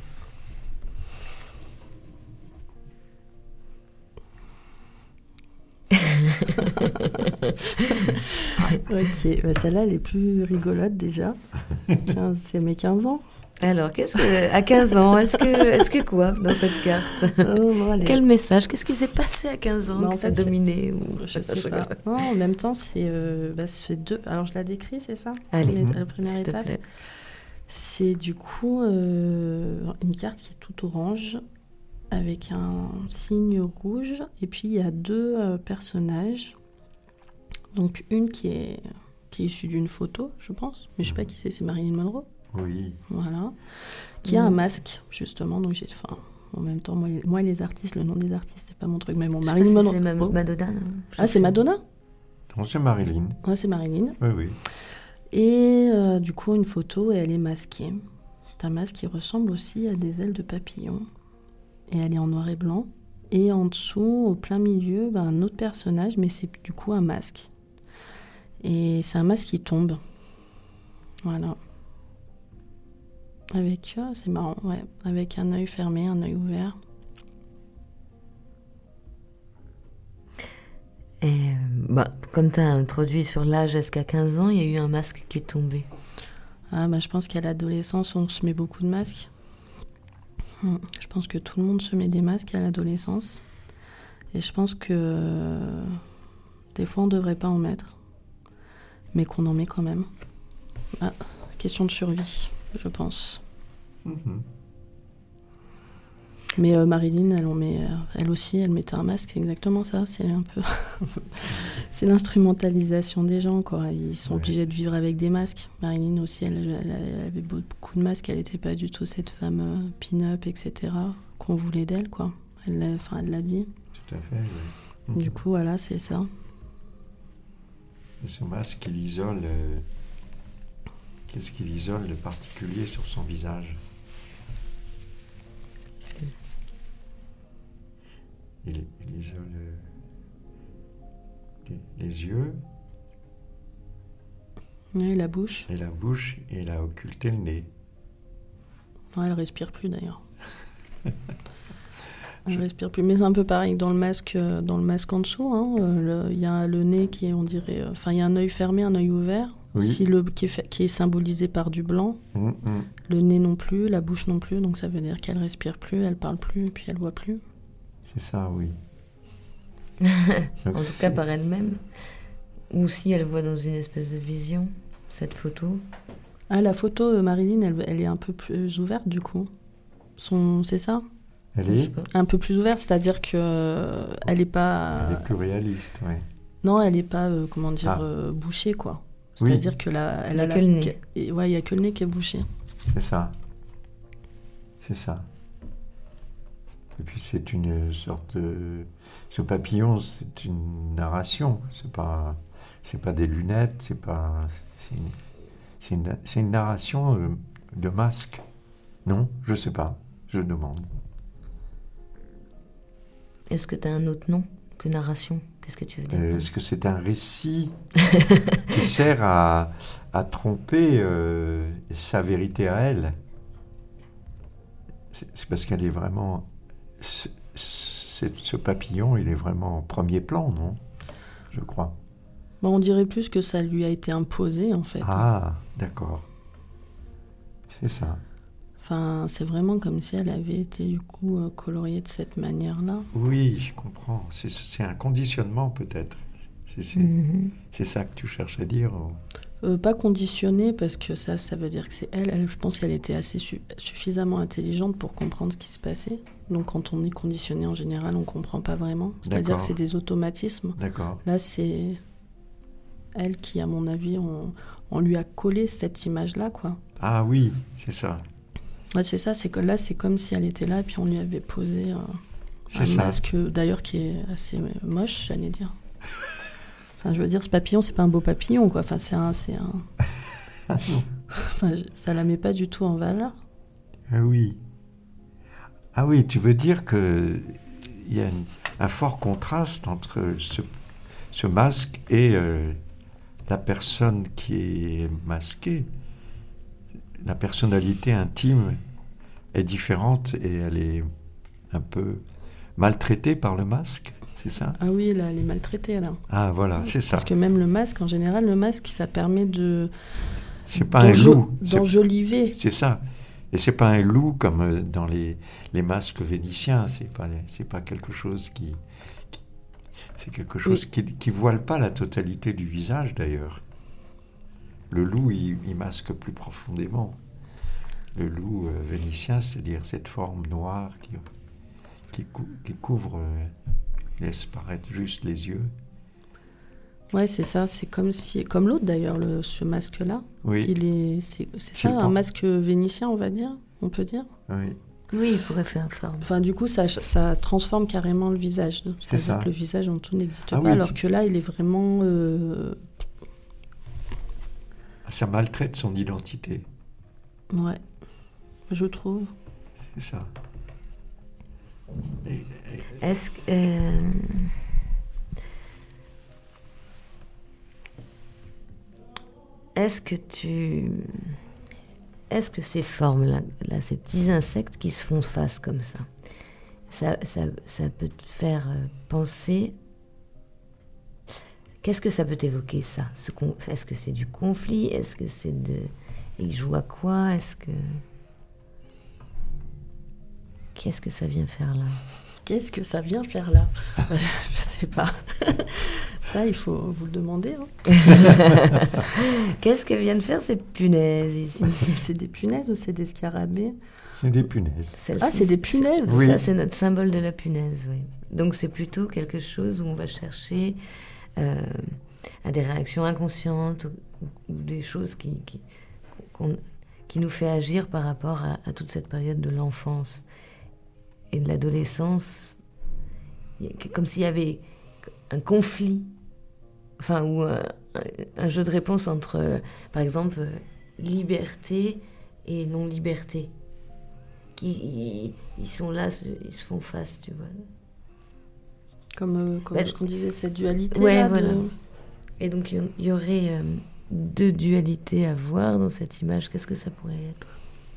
Ok, bah celle-là, elle est plus rigolote déjà. quinze, c'est mes quinze ans. Alors, qu'est-ce que, à quinze ans, est-ce que, est-ce que quoi dans cette carte? Oh, non, elle est- Quel message? Qu'est-ce qui s'est passé à quinze ans Bah, en que t'as fait, c'est- dominé ou... Je sais pas. Non, en même temps, c'est euh, bah, c'est deux. Alors, je la décris, c'est ça? Allez, Mais, la première s'il te étape. plaît. C'est du coup euh, une carte qui est toute orange avec un signe rouge. Et puis, il y a deux euh, personnages. Donc, une qui est, qui est issue d'une photo, je pense. Mais je sais pas qui c'est, c'est Marilyn Monroe. Oui. Voilà. Qui a Mm. un masque, justement. Donc, j'ai. Enfin, en même temps, moi, les, moi, les artistes, le nom des artistes, c'est pas mon truc. Mais bon, Marilyn Ah, si, Monroe. c'est Ma- Oh. Madonna. non Je Ah, sais c'est plus. Madonna? Non, c'est Marilyn. Ouais, c'est Marilyn. Oui, oui. Et euh, du coup, une photo, et elle est masquée. C'est un masque qui ressemble aussi à des ailes de papillon. Et elle est en noir et blanc. Et en dessous, au plein milieu, ben, un autre personnage, mais c'est du coup un masque. Et c'est un masque qui tombe. Voilà. Avec, ah, c'est marrant, ouais. Avec un œil fermé, un œil ouvert. Et, euh, bah, comme tu as introduit sur l'âge jusqu'à quinze ans, il y a eu un masque qui est tombé. Ah, bah, je pense qu'à l'adolescence, on se met beaucoup de masques. Hmm. Je pense que tout le monde se met des masques à l'adolescence. Et je pense que euh, des fois, on ne devrait pas en mettre. Mais qu'on en met quand même. Ah, question de survie, je pense. Mhm. Mais euh, Marilyn, elle, en met, euh, elle aussi, elle mettait un masque, c'est exactement ça. C'est un peu... c'est l'instrumentalisation des gens, quoi. Ils sont Ouais. obligés de vivre avec des masques. Marilyn aussi, elle, elle- elle avait beaucoup de masques. Elle n'était pas du tout cette femme euh, pin-up, et cetera, qu'on voulait d'elle, quoi. Elle l'a, enfin, elle l'a dit. Tout à fait, oui. Mhm. Du coup, voilà, c'est ça. Et ce masque, il isole... euh, Qu'est-ce qu'il isole de particulier sur son visage? Il, il isole euh, les, les yeux Ouais, la bouche. et la bouche, et il a occulté le nez. Ouais, elle respire plus, d'ailleurs. Elle respire plus. Mais c'est un peu pareil que dans le masque, euh, dans le masque en dessous. hein. Euh, le- Il y a le nez qui est, on dirait... euh, Enfin, il y a un œil fermé, un œil ouvert. Oui. Si le, qui, est fait- qui est symbolisé par du blanc. Hum, hum. Le nez non plus, la bouche non plus. Donc ça veut dire qu'elle respire plus, elle parle plus, puis elle voit plus. C'est ça, oui. En Donc, tout c'est- cas, par elle-même. Ou si elle voit dans une espèce de vision cette photo. Ah, la photo, euh, Marilyn, elle, elle est un peu plus ouverte, du coup. Son, c'est ça? Elle Je sais est, pas. Un peu plus ouverte, c'est-à-dire que euh, elle est pas... elle est plus réaliste, oui. Non, elle est pas, euh, comment dire, Ah. euh, bouchée, quoi. Oui. C'est-à-dire que la, elle Il y a a que la- le nez. et- Ouais, il y a que le nez qui est bouché. C'est ça. C'est ça. Et puis c'est une sorte de... Ce papillon, c'est une narration. C'est pas, c'est pas des lunettes, c'est pas... C'est une, c'est une, c'est une narration euh, de masque. Non? Je sais pas. Je demande. Est-ce que tu as un autre nom que narration? Qu'est-ce que tu veux dire? Euh, Est-ce que c'est un récit qui sert à, à tromper euh, sa vérité à elle? C'est c'est parce qu'elle est vraiment... ce- ce ce papillon, il est vraiment en premier plan, non? Je crois. Bon, on dirait plus que ça lui a été imposé, en fait. Ah, d'accord. C'est ça. Enfin, c'est vraiment comme si elle avait été, du coup, euh, coloriée de cette manière-là. Oui, je comprends. C'est c'est un conditionnement, peut-être. C'est c'est- Mhm. c'est ça que tu cherches à dire? ou- Euh, pas conditionnée, parce que ça, ça veut dire que c'est elle. elle. Je pense qu'elle était assez su- suffisamment intelligente pour comprendre ce qui se passait. Donc quand on est conditionné, en général, on comprend pas vraiment. C'est-à-dire D'accord. que c'est des automatismes. D'accord. Là, c'est elle qui, à mon avis, on, on lui a collé cette image-là, quoi. Ah oui, c'est ça. Ouais, c'est ça, c'est que là, c'est comme si elle était là, puis on lui avait posé un, C'est un ça. masque, d'ailleurs, qui est assez moche, j'allais dire. Enfin, je veux dire, ce papillon, c'est pas un beau papillon, quoi. Enfin, c'est un... C'est un... enfin, je- ça la met pas du tout en valeur. Ah oui. Ah oui, tu veux dire que il y a une, un fort contraste entre ce, ce masque et euh, la personne qui est masquée. La personnalité intime est différente et elle est un peu maltraitée par le masque, c'est ça ? Ah oui, là, elle est maltraitée, là. Ah voilà, c'est ça. Parce que même le masque, en général, le masque, ça permet de... C'est pas un loup. D'enjoliver. C'est ça. Et c'est pas un loup comme dans les, les masques vénitiens. C'est pas, c'est pas quelque chose qui... qui c'est quelque chose oui. qui, qui voile pas la totalité du visage, d'ailleurs. Le loup, il, il masque plus profondément. Le loup euh, vénitien, c'est-à-dire cette forme noire qui, qui, cou- qui couvre, euh, laisse paraître juste les yeux. Ouais, c'est ça. C'est comme si, comme l'autre d'ailleurs, le, ce masque-là. Oui. Il est, c'est, c'est, C'est ça, le un pan- masque vénitien, on va dire, on peut dire. Oui. Oui, il pourrait faire forme. Enfin, du coup, ça, ça transforme carrément le visage. C'est ça. Que le visage en tout n'existe Ah pas, oui, alors tu- que là, il est vraiment. euh, Ça maltraite son identité. Ouais, je trouve. C'est ça. Et- et- Est-ce que... euh, Est-ce que tu... Est-ce que ces formes-là, là, ces petits insectes qui se font face comme ça, ça, ça, ça peut te faire euh, penser... Qu'est-ce que ça peut t'évoquer, ça? Ce con- Est-ce que c'est du conflit? Est-ce que c'est de... Il joue à quoi? Est-ce que... Qu'est-ce que ça vient faire là? Qu'est-ce que ça vient faire là? Je sais pas. Ça, il faut vous le demander. Hein. Qu'est-ce que viennent faire ces punaises ici? C'est des punaises ou c'est des scarabées? C'est des punaises. Celle-ci, Ah, c'est des punaises. Oui. Ça, c'est notre symbole de la punaise, oui. Donc, c'est plutôt quelque chose où on va chercher euh, à des réactions inconscientes ou, ou des choses qui, qui, qu'on- qui nous fait agir par rapport à, à toute cette période de l'enfance et de l'adolescence. Il y a- Comme s'il y avait un conflit, enfin, ou un, un- un jeu de réponse entre, euh, par exemple, euh, liberté et non-liberté. Qui, ils, ils sont là, se- ils se font face, tu vois. Comme, euh, comme Bah, ce qu'on disait, cette dualité. Ouais, là, voilà. de- Et donc, il y, il y aurait euh, deux dualités à voir dans cette image. Qu'est-ce que ça pourrait être?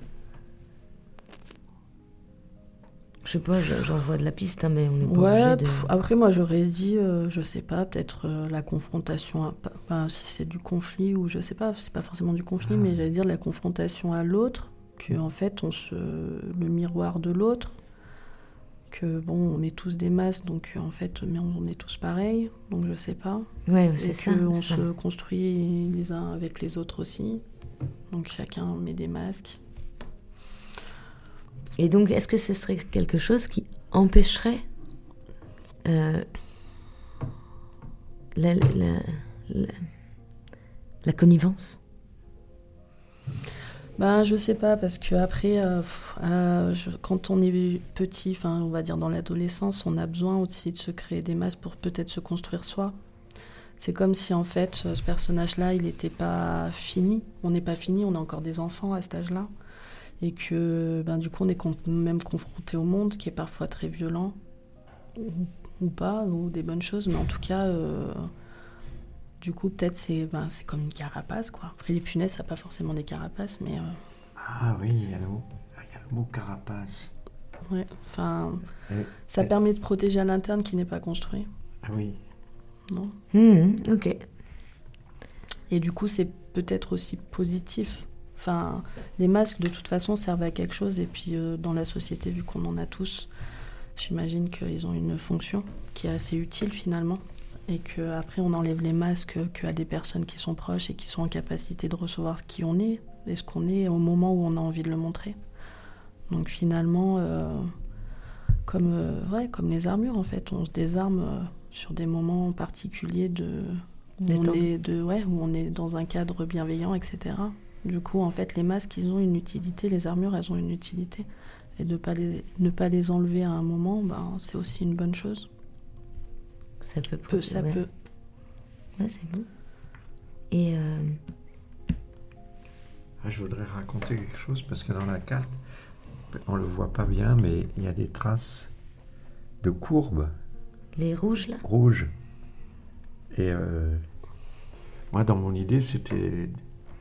Je sais pas, je- j'envoie de la piste, hein, mais on n'est pas Ouais, obligé de... pff, après moi j'aurais dit, euh, je sais pas, peut-être euh, la confrontation, à, pas- pas- si c'est du conflit ou je sais pas, c'est pas forcément du conflit, mais j'allais dire la confrontation à l'autre, que en fait on se, le miroir de l'autre, que bon on est tous des masses, donc en fait mais on, on est tous pareils, donc je sais pas, Ouais, et c'est ça. qu'on c'est se ça. construit les uns avec les autres aussi, donc chacun met des masques. Et donc, est-ce que ce serait quelque chose qui empêcherait euh, la, la, la, la connivence? Ben, je sais pas, parce que après, euh, pff, euh, je- quand on est petit, enfin, on va dire dans l'adolescence, on a besoin aussi de se créer des masques pour peut-être se construire soi. C'est comme si, en fait, ce personnage-là, il n'était pas fini. On n'est pas fini, on est encore des enfants à cet âge-là. Et que, ben, du coup, on est con- même confronté au monde, qui est parfois très violent, ou, ou pas, ou des bonnes choses, mais en tout cas... euh, Du coup, peut-être c'est ben, c'est comme une carapace, quoi. Après, les punaises, ça n'a pas forcément des carapaces, mais... euh, Ah oui, il y a le mot, ah, il y a le mot carapace. ouais, enfin... Et- Ça et- permet de protéger à l'interne qui n'est pas construit, Ah oui. non? Mhm, ok. Et du coup, c'est peut-être aussi positif. Enfin, les masques, de toute façon, servent à quelque chose. Et puis, euh, dans la société, vu qu'on en a tous, j'imagine qu'ils ont une fonction qui est assez utile, finalement. Et qu'après, on enlève les masques qu'à des personnes qui sont proches et qui sont en capacité de recevoir qui on est et ce qu'on est au moment où on a envie de le montrer. Donc, finalement, euh, comme, euh, ouais, comme les armures, en fait, on se désarme euh, sur des moments particuliers de... Où on, Détente. est de, ouais, où on est dans un cadre bienveillant, et cetera. Du coup, en fait, les masques, ils ont une utilité, les armures, elles ont une utilité. Et de pas les, ne pas les enlever à un moment, ben, c'est aussi une bonne chose. Ça peut... Peu, ça ouais. peut. Ouais, c'est bon. Et... euh, Ah, je voudrais raconter quelque chose parce que dans la carte, on le voit pas bien, mais il y a des traces de courbes Les rouges, là? Rouges. Et euh, moi, dans mon idée, c'était...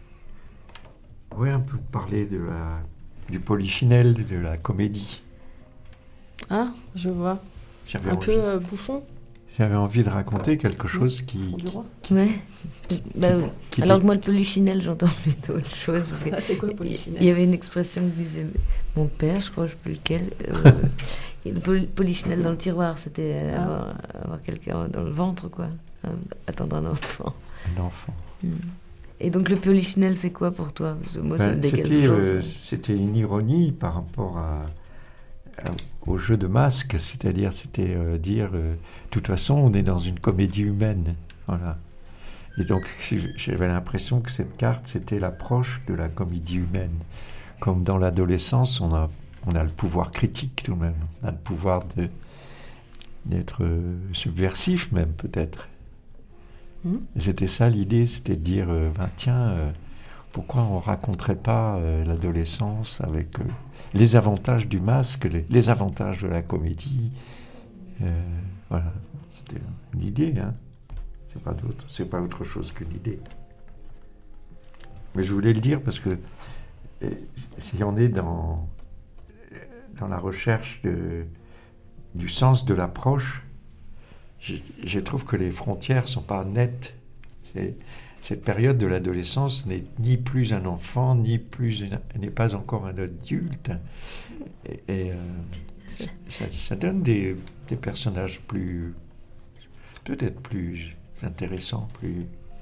Oui, un peu parler de la, du polichinelle, de la comédie. Ah, je vois. J'avais un envie, peu euh, bouffon. J'avais envie de raconter quelque chose qui... Bouffon du roi. Ouais. Bah, qui alors dé- que moi, le polichinelle, j'entends plutôt autre chose. Parce que Ah, c'est quoi le il polichinelle? y avait une expression que disait mon père, je crois, je ne sais plus lequel. Euh, et le pol- polichinelle dans le tiroir, c'était euh, Ah. avoir, avoir quelqu'un dans le ventre, quoi. Euh, attendre un enfant. Un enfant. Mm. Et donc, le polichinelle, c'est quoi pour toi? Parce que moi, ça Ben, me dit quelque c'était, chose. euh, c'était une ironie par rapport à, à- au jeu de masque, c'est-à-dire c'était euh, dire, euh, de toute façon, on est dans une comédie humaine, voilà. Et donc si- j'avais l'impression que cette carte, c'était l'approche de la comédie humaine. Comme dans l'adolescence, on a, on a le pouvoir critique tout de même, on a le pouvoir de, d'être euh, subversif même peut-être. Mhm. Et c'était ça l'idée, c'était de dire, euh, ben, tiens, euh, pourquoi on ne raconterait pas euh, l'adolescence avec euh, les avantages du masque, les, les avantages de la comédie. Euh, voilà, c'était une idée, hein. C'est pas d'autre, c'est pas autre chose qu'une idée. Mais je voulais le dire parce que euh, si on est dans, dans la recherche de, du sens de l'approche, je, je trouve que les frontières sont pas nettes. C'est- cette période de l'adolescence n'est ni plus un enfant, ni plus une- n'est pas encore un adulte. Et, et, euh, ça, ça donne des, des personnages plus, peut-être plus intéressants, plus.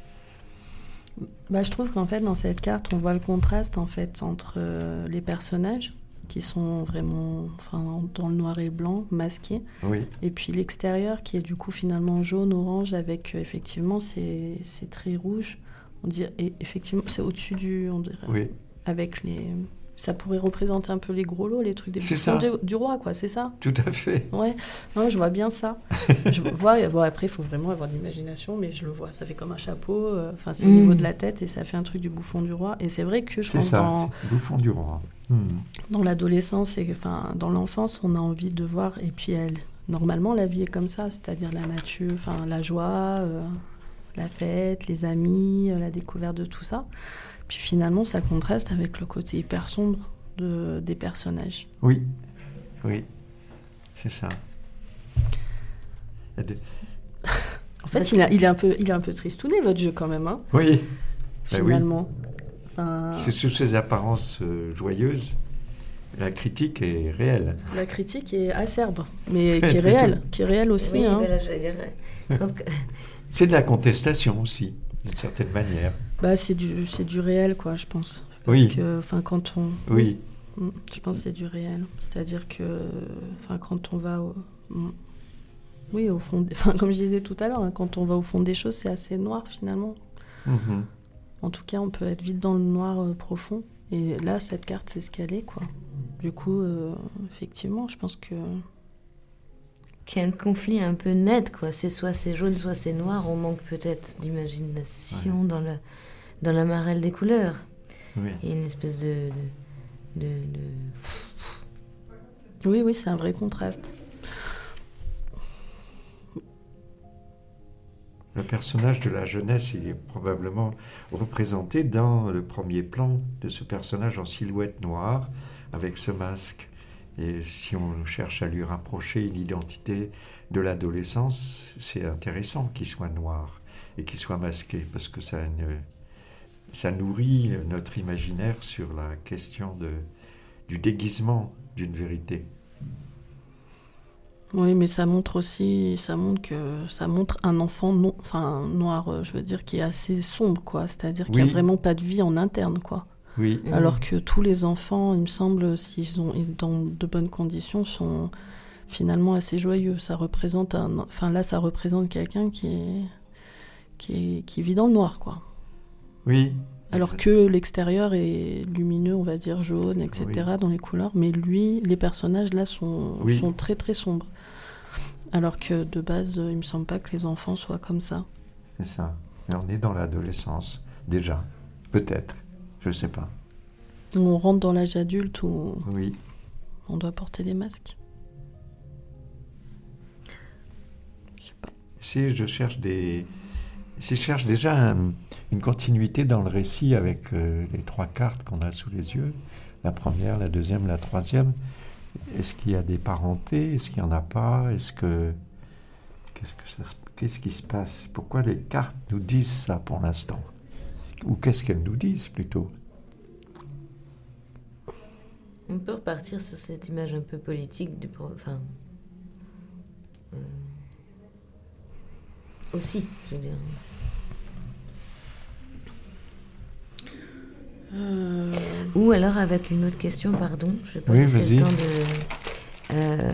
Bah, je trouve qu'en fait, dans cette carte, on voit le contraste en fait entre euh, les personnages qui sont vraiment enfin, dans le noir et le blanc, masqués, Oui, et puis l'extérieur qui est du coup finalement jaune, orange, avec euh, effectivement ces, ces traits rouges. On dirait, et effectivement, c'est au-dessus du... On dirait, oui, avec les... Ça pourrait représenter un peu les gros lots, les trucs des C'est bouffons ça. du, du roi, quoi, c'est ça? tout à fait. Ouais, non, je vois bien ça. Je vois, bon, après, il faut vraiment avoir de l'imagination, mais je le vois. Ça fait comme un chapeau, euh, enfin, c'est au Mm. niveau de la tête et ça fait un truc du bouffon du roi. Et c'est vrai que je C'est pense ça, dans, c'est le bouffon du roi. Hmm. dans l'adolescence et enfin, dans l'enfance, on a envie de voir. Et puis, elle, normalement, la vie est comme ça, c'est-à-dire la nature, enfin, la joie, euh, la fête, les amis, euh, la découverte de tout ça. Puis finalement, ça contraste avec le côté hyper sombre de, des personnages. Oui, oui, c'est ça. Il y a des- En fait, Parce il, a- il est un peu, il est un peu tristouné, votre jeu, quand même, hein, Oui, ben oui. finalement. Enfin, C'est sous ces apparences euh, joyeuses, la critique est réelle. la critique est acerbe, mais qui est Plutôt. réelle, qui est réelle aussi. Oui, hein. voilà, j'allais dire. Donc, C'est de la contestation aussi, d'une certaine manière. Bah, c'est du, c'est du réel, quoi, je pense. Parce Oui. que, enfin, quand on, Oui, Mm, je pense que c'est du réel. C'est-à-dire que, enfin, quand on va, au, mm, oui, au fond, des- enfin, comme je disais tout à l'heure, hein, quand on va au fond des choses, c'est assez noir finalement. mhm. En tout cas, on peut être vite dans le noir euh, profond. Et là, cette carte, c'est ce qu'elle est, quoi. Du coup, euh, effectivement, je pense que qu'il y a un conflit un peu net, quoi. C'est soit c'est jaune, soit c'est noir. On manque peut-être d'imagination dans, le, dans la marelle des couleurs. Oui. Il y a une espèce de... de, de, de- oui, oui, c'est un vrai contraste. Le personnage de la jeunesse, il est probablement représenté dans le premier plan de ce personnage en silhouette noire, avec ce masque. Et si on cherche à lui rapprocher une identité de l'adolescence, c'est intéressant qu'il soit noir et qu'il soit masqué, parce que ça, ne- ça nourrit notre imaginaire sur la question de, du déguisement d'une vérité. Oui, mais ça montre aussi, ça montre que ça montre un enfant non, enfin noir, euh, je veux dire, qui est assez sombre, quoi. C'est-à-dire qu'il n'y Oui. a vraiment pas de vie en interne, quoi. Oui, Mhm. Alors que tous les enfants, il me semble, s'ils sont dans de bonnes conditions, sont finalement assez joyeux. Ça représente un, enfin là, ça représente quelqu'un qui est, qui est, qui vit dans le noir, quoi. oui. Alors que l'extérieur est lumineux, on va dire jaune, et cetera dans les couleurs, mais lui, les personnages là sont, Oui. sont très très sombres. Alors que de base, euh, il me semble pas que les enfants soient comme ça. C'est ça. Mais on est dans l'adolescence, déjà. Peut-être. Je ne sais pas. On rentre dans l'âge adulte où Oui. on doit porter des masques. si je cherche des, si je cherche déjà un, une continuité dans le récit avec euh, les trois cartes qu'on a sous les yeux, la première, la deuxième, la troisième, est-ce qu'il y a des parentés? Est-ce qu'il n'y en a pas? Est-ce que, qu'est-ce que ça, qu'est-ce qui se passe? Pourquoi les cartes nous disent ça pour l'instant? Ou qu'est-ce qu'elles nous disent plutôt? On peut repartir sur cette image un peu politique du... Enfin... Euh, aussi, je veux dire. Euh... Ou alors avec une autre question, pardon, je vais pas oui, laisser vas-y. le temps de... Euh...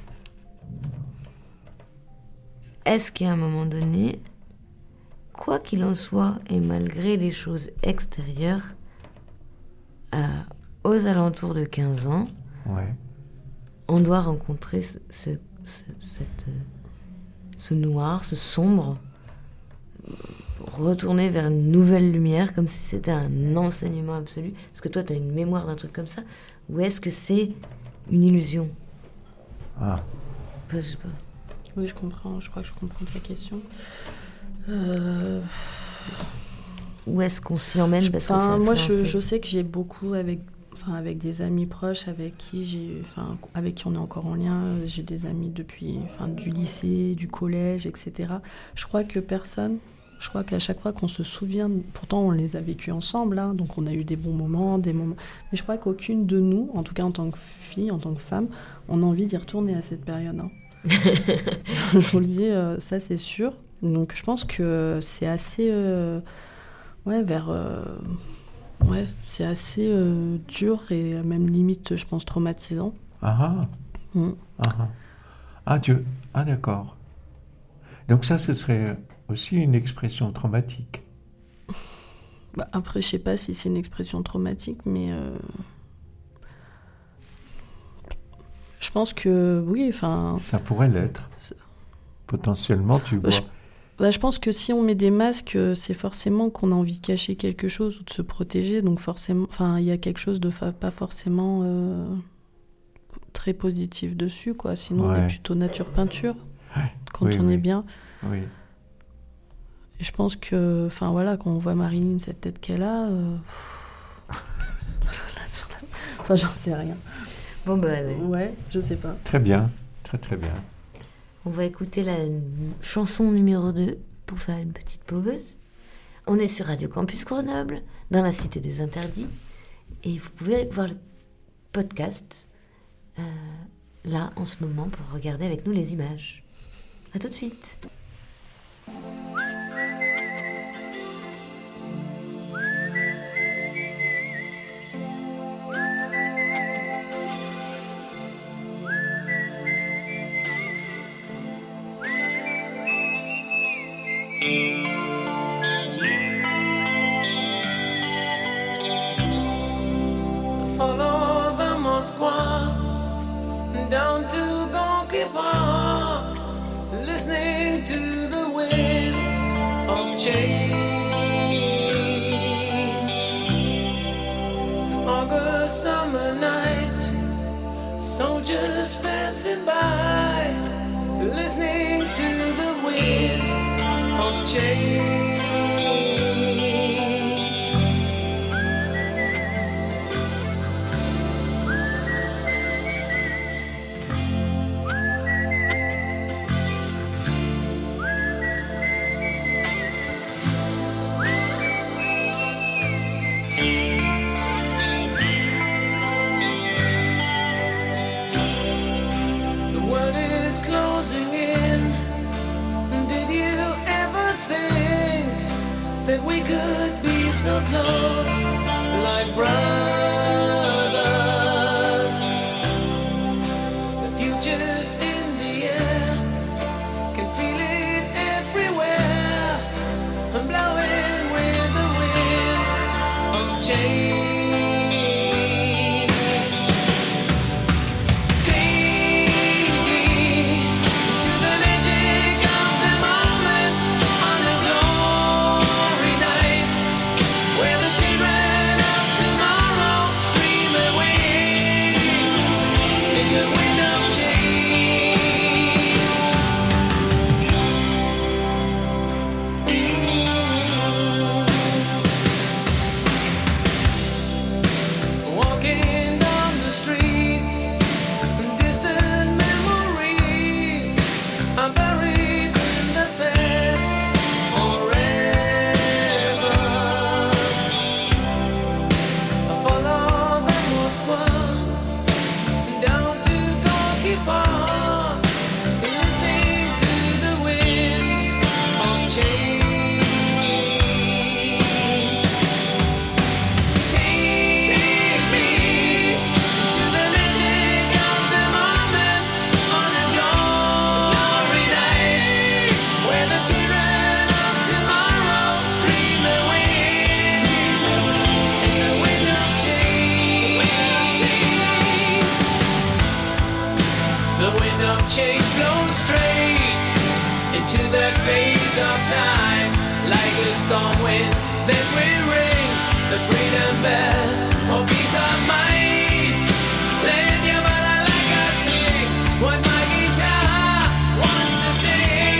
Est-ce qu'à un moment donné, quoi qu'il en soit, et malgré les choses extérieures, euh, aux alentours de quinze ans, ouais. on doit rencontrer ce, ce, ce, cette, ce noir, ce sombre, retourner vers une nouvelle lumière, comme si c'était un enseignement absolu. Est-ce que toi, tu as une mémoire d'un truc comme ça? Ou est-ce que c'est une illusion? Ah. Enfin, je sais pas. Oui, je comprends. Je crois que je comprends ta question. Euh... Où est-ce qu'on s'y emmène parce que enfin, ça moi, je, je sais que j'ai beaucoup avec, enfin, avec des amis proches avec qui j'ai, enfin, avec qui on est encore en lien. J'ai des amis depuis, enfin, du lycée, du collège, et cetera. Je crois que personne. Je crois qu'à chaque fois qu'on se souvient, pourtant on les a vécus ensemble, hein, donc on a eu des bons moments, des moments. Mais je crois qu'aucune de nous, en tout cas en tant que fille, en tant que femme, on a envie d'y retourner à cette période. Hein. Je vous le dis, euh, ça c'est sûr. Donc je pense que c'est assez, euh, ouais, vers, euh, ouais, c'est assez euh, dur et même limite, je pense, traumatisant. Ah ah. Mm. Ah ah. Ah, Dieu. Ah d'accord. Donc ça, ce serait aussi une expression traumatique. Bah, après, je sais pas si c'est une expression traumatique, mais euh, je pense que oui. Enfin, ça pourrait l'être. Potentiellement, tu vois. Je, bah, je pense que si on met des masques, c'est forcément qu'on a envie de cacher quelque chose ou de se protéger. Donc forcément, enfin, il y a quelque chose de fa- pas forcément euh, très positif dessus, quoi. Sinon, ouais. On est plutôt nature peinture ouais. quand oui, on oui. est bien. Oui. Et je pense que, enfin voilà, quand on voit Marilyn, cette tête qu'elle a, euh... enfin j'en sais rien. Bon bah allez. Ouais, je sais pas. Très bien, très très bien. On va écouter la chanson numéro deux pour faire une petite pause. On est sur Radio Campus Grenoble, dans la Cité des Interdits, et vous pouvez voir le podcast euh, là en ce moment pour regarder avec nous les images. À tout de suite. Follow the Moskwa down to Gonky Park, listening to the wind of change. August summer night, soldiers passing by, listening to the wind of change. So close, like brothers. The future's in the air, can feel it everywhere. I'm blowing with the wind of change. Take me to the magic of the moment on a glory night, where the children of tomorrow The wind of change blows straight into that phase of time. Like a storm wind that will ring the freedom bell for peace of mind. Let your mother like I sing what my guitar wants to sing.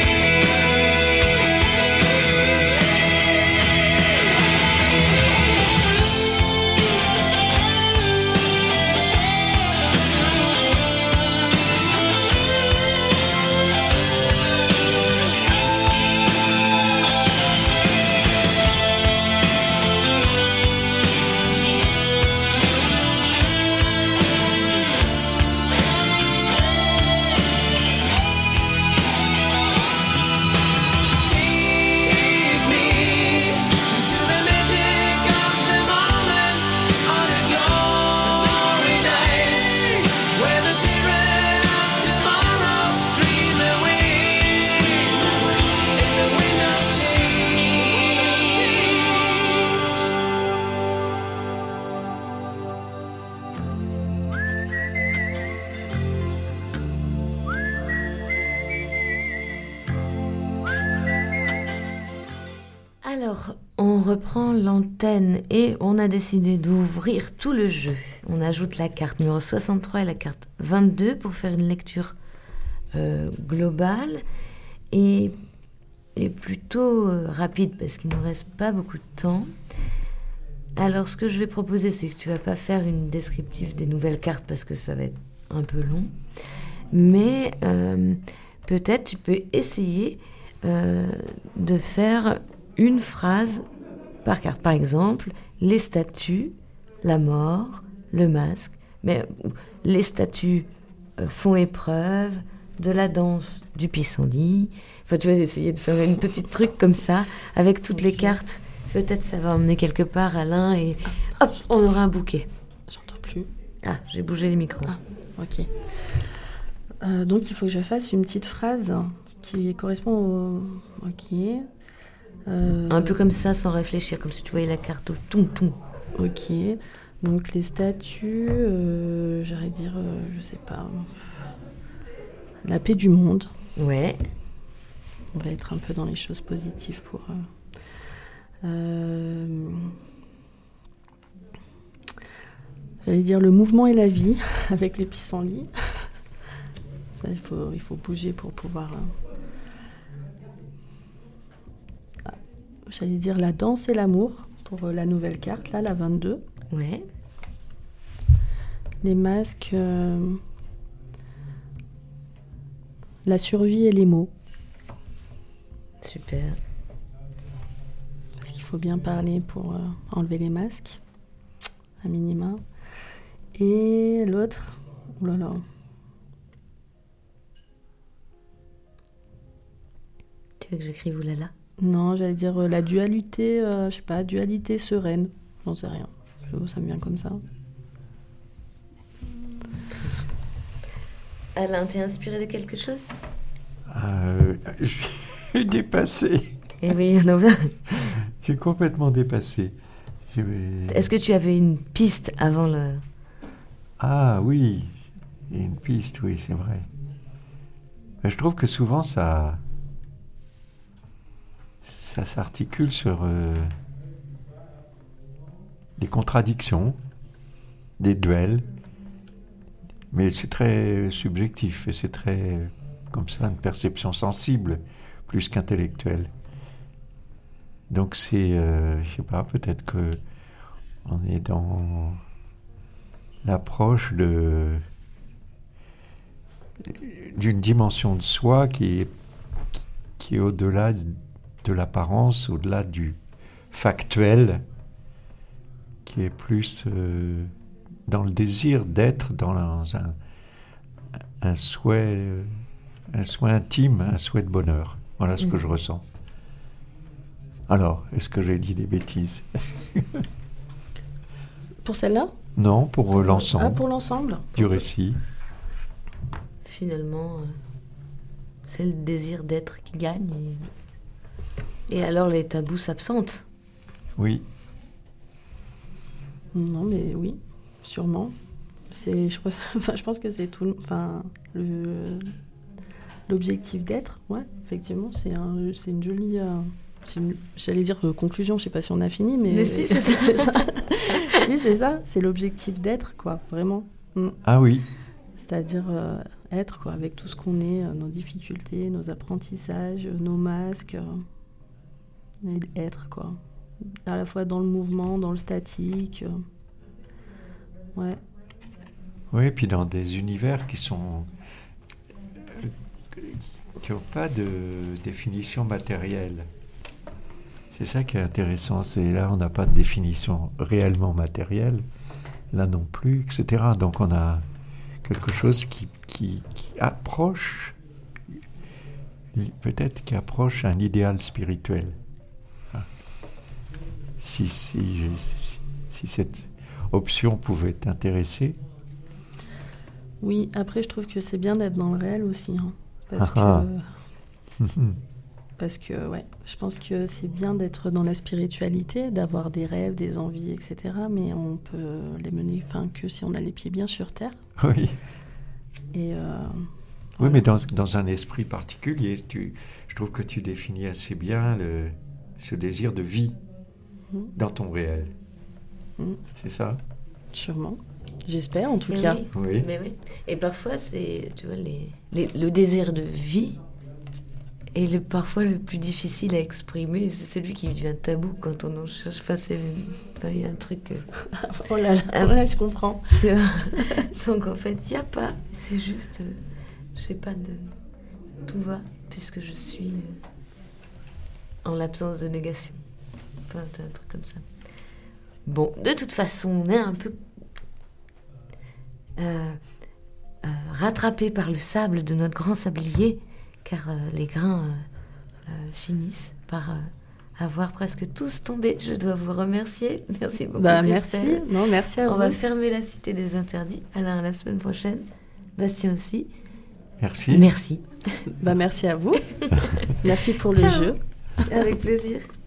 Alors, on reprend l'antenne et on a décidé d'ouvrir tout le jeu. On ajoute la carte numéro soixante-trois et la carte vingt-deux pour faire une lecture euh, globale et, et plutôt euh, rapide parce qu'il ne nous reste pas beaucoup de temps. Alors, ce que je vais proposer, c'est que tu vas pas faire une descriptive des nouvelles cartes parce que ça va être un peu long. Mais euh, peut-être tu peux essayer euh, de faire une phrase par carte. Par exemple, les statues, la mort, le masque. Mais les statues euh, font épreuve de la danse du pissenlit. Enfin, tu vas essayer de faire une petite truc comme ça avec toutes les cartes. Peut-être ça va emmener quelque part Alain et hop, on aura un bouquet. J'entends plus. Ah, j'ai bougé les micros. Ah, ok. Euh, donc il faut que je fasse une petite phrase qui correspond au... Ok. Euh... Un peu comme ça, sans réfléchir, comme si tu voyais la carte au toum toum. Ok. Donc les statues, euh, j'allais dire, euh, je sais pas, la paix du monde. Ouais. On va être un peu dans les choses positives pour... Euh... Euh... J'allais dire le mouvement et la vie avec les pissenlits. Ça, il faut, il faut bouger pour pouvoir... Euh... Ah, j'allais dire la danse et l'amour pour euh, la nouvelle carte, là, la vingt-deux. Ouais. Les masques... Euh... La survie et les mots. Super. Parce qu'il faut bien parler pour euh, enlever les masques, à minima. Et l'autre, oh là là. Tu veux que j'écrive oulala? Non, j'allais dire euh, la dualité, euh, je sais pas, dualité sereine. J'en sais rien. Ça me vient comme ça. Alain, t'es inspiré de quelque chose? euh, Je suis dépassé. Eh oui, on a... Je suis complètement dépassé. Je vais... Est-ce que tu avais une piste avant le... Ah oui, il y a une piste, oui, c'est vrai. Mais je trouve que souvent ça, ça s'articule sur euh, des contradictions, des duels, mais c'est très subjectif et c'est très, comme ça, une perception sensible plus qu'intellectuelle. Donc c'est, euh, je sais pas, peut-être que on est dans l'approche de d'une dimension de soi qui est, qui est au-delà de l'apparence, au-delà du factuel, qui est plus euh, dans le désir d'être dans un, un souhait, un souhait intime, un souhait de bonheur. Voilà ce que je ressens. Alors, est-ce que j'ai dit des bêtises? Pour celle-là? Non, pour, pour l'ensemble. Ah, pour l'ensemble du récit. Finalement, euh, c'est le désir d'être qui gagne. Et, et alors les tabous s'absentent. Oui. Non, mais oui, sûrement. c'est, je, enfin, je pense que c'est tout, enfin, le, l'objectif d'être, ouais, effectivement, c'est, un, c'est une jolie, euh, c'est une, j'allais dire euh, conclusion, je sais pas si on a fini, mais, mais si, c'est, c'est, c'est ça. Si, c'est ça, c'est l'objectif d'être, quoi, vraiment. Mm. Ah oui. C'est-à-dire euh, être, quoi, avec tout ce qu'on est, euh, nos difficultés, nos apprentissages, nos masques, euh, et être, quoi. À la fois dans le mouvement, dans le statique. Euh, ouais. Oui, et puis dans des univers qui sont qui n'ont pas de définition matérielle. C'est ça qui est intéressant. C'est là, on n'a pas de définition réellement matérielle, là non plus, et cetera. Donc on a quelque chose qui, qui, qui approche, peut-être qui approche un idéal spirituel. Si, si, si, si cette option pouvait t'intéresser. Oui, après je trouve que c'est bien d'être dans le réel aussi, hein, parce ah que parce que ouais, je pense que c'est bien d'être dans la spiritualité, d'avoir des rêves, des envies, et cetera. Mais on peut les mener, enfin que si on a les pieds bien sur terre. Oui. Et euh, oui, voilà. mais dans, dans un esprit particulier, tu, je trouve que tu définis assez bien le, ce désir de vie mmh. dans ton réel. Mmh. C'est ça ? Sûrement. J'espère, en tout et cas. Oui. Oui. Mais oui. Et parfois, c'est, tu vois, les, les, le désir de vie est le, parfois le plus difficile à exprimer. C'est celui qui devient tabou quand on en cherche. Enfin, c'est, enfin, il y a un truc... Euh, oh là là, un, ouais, je comprends. Donc, en fait, il n'y a pas. C'est juste, euh, je sais pas, de, tout va, puisque je suis euh, en l'absence de négation. Enfin, un truc comme ça. Bon, de toute façon, on est un peu... Euh, euh, rattrapé par le sable de notre grand sablier, car euh, les grains euh, euh, finissent par euh, avoir presque tous tombé. Je dois vous remercier. Merci beaucoup. Bah, Christelle. merci. Non, merci à On vous. va fermer la Cité des Interdits. Alain, la semaine prochaine. Bastien aussi. Merci. Merci. Bah, merci à vous. Merci pour le Ciao. jeu. Avec plaisir.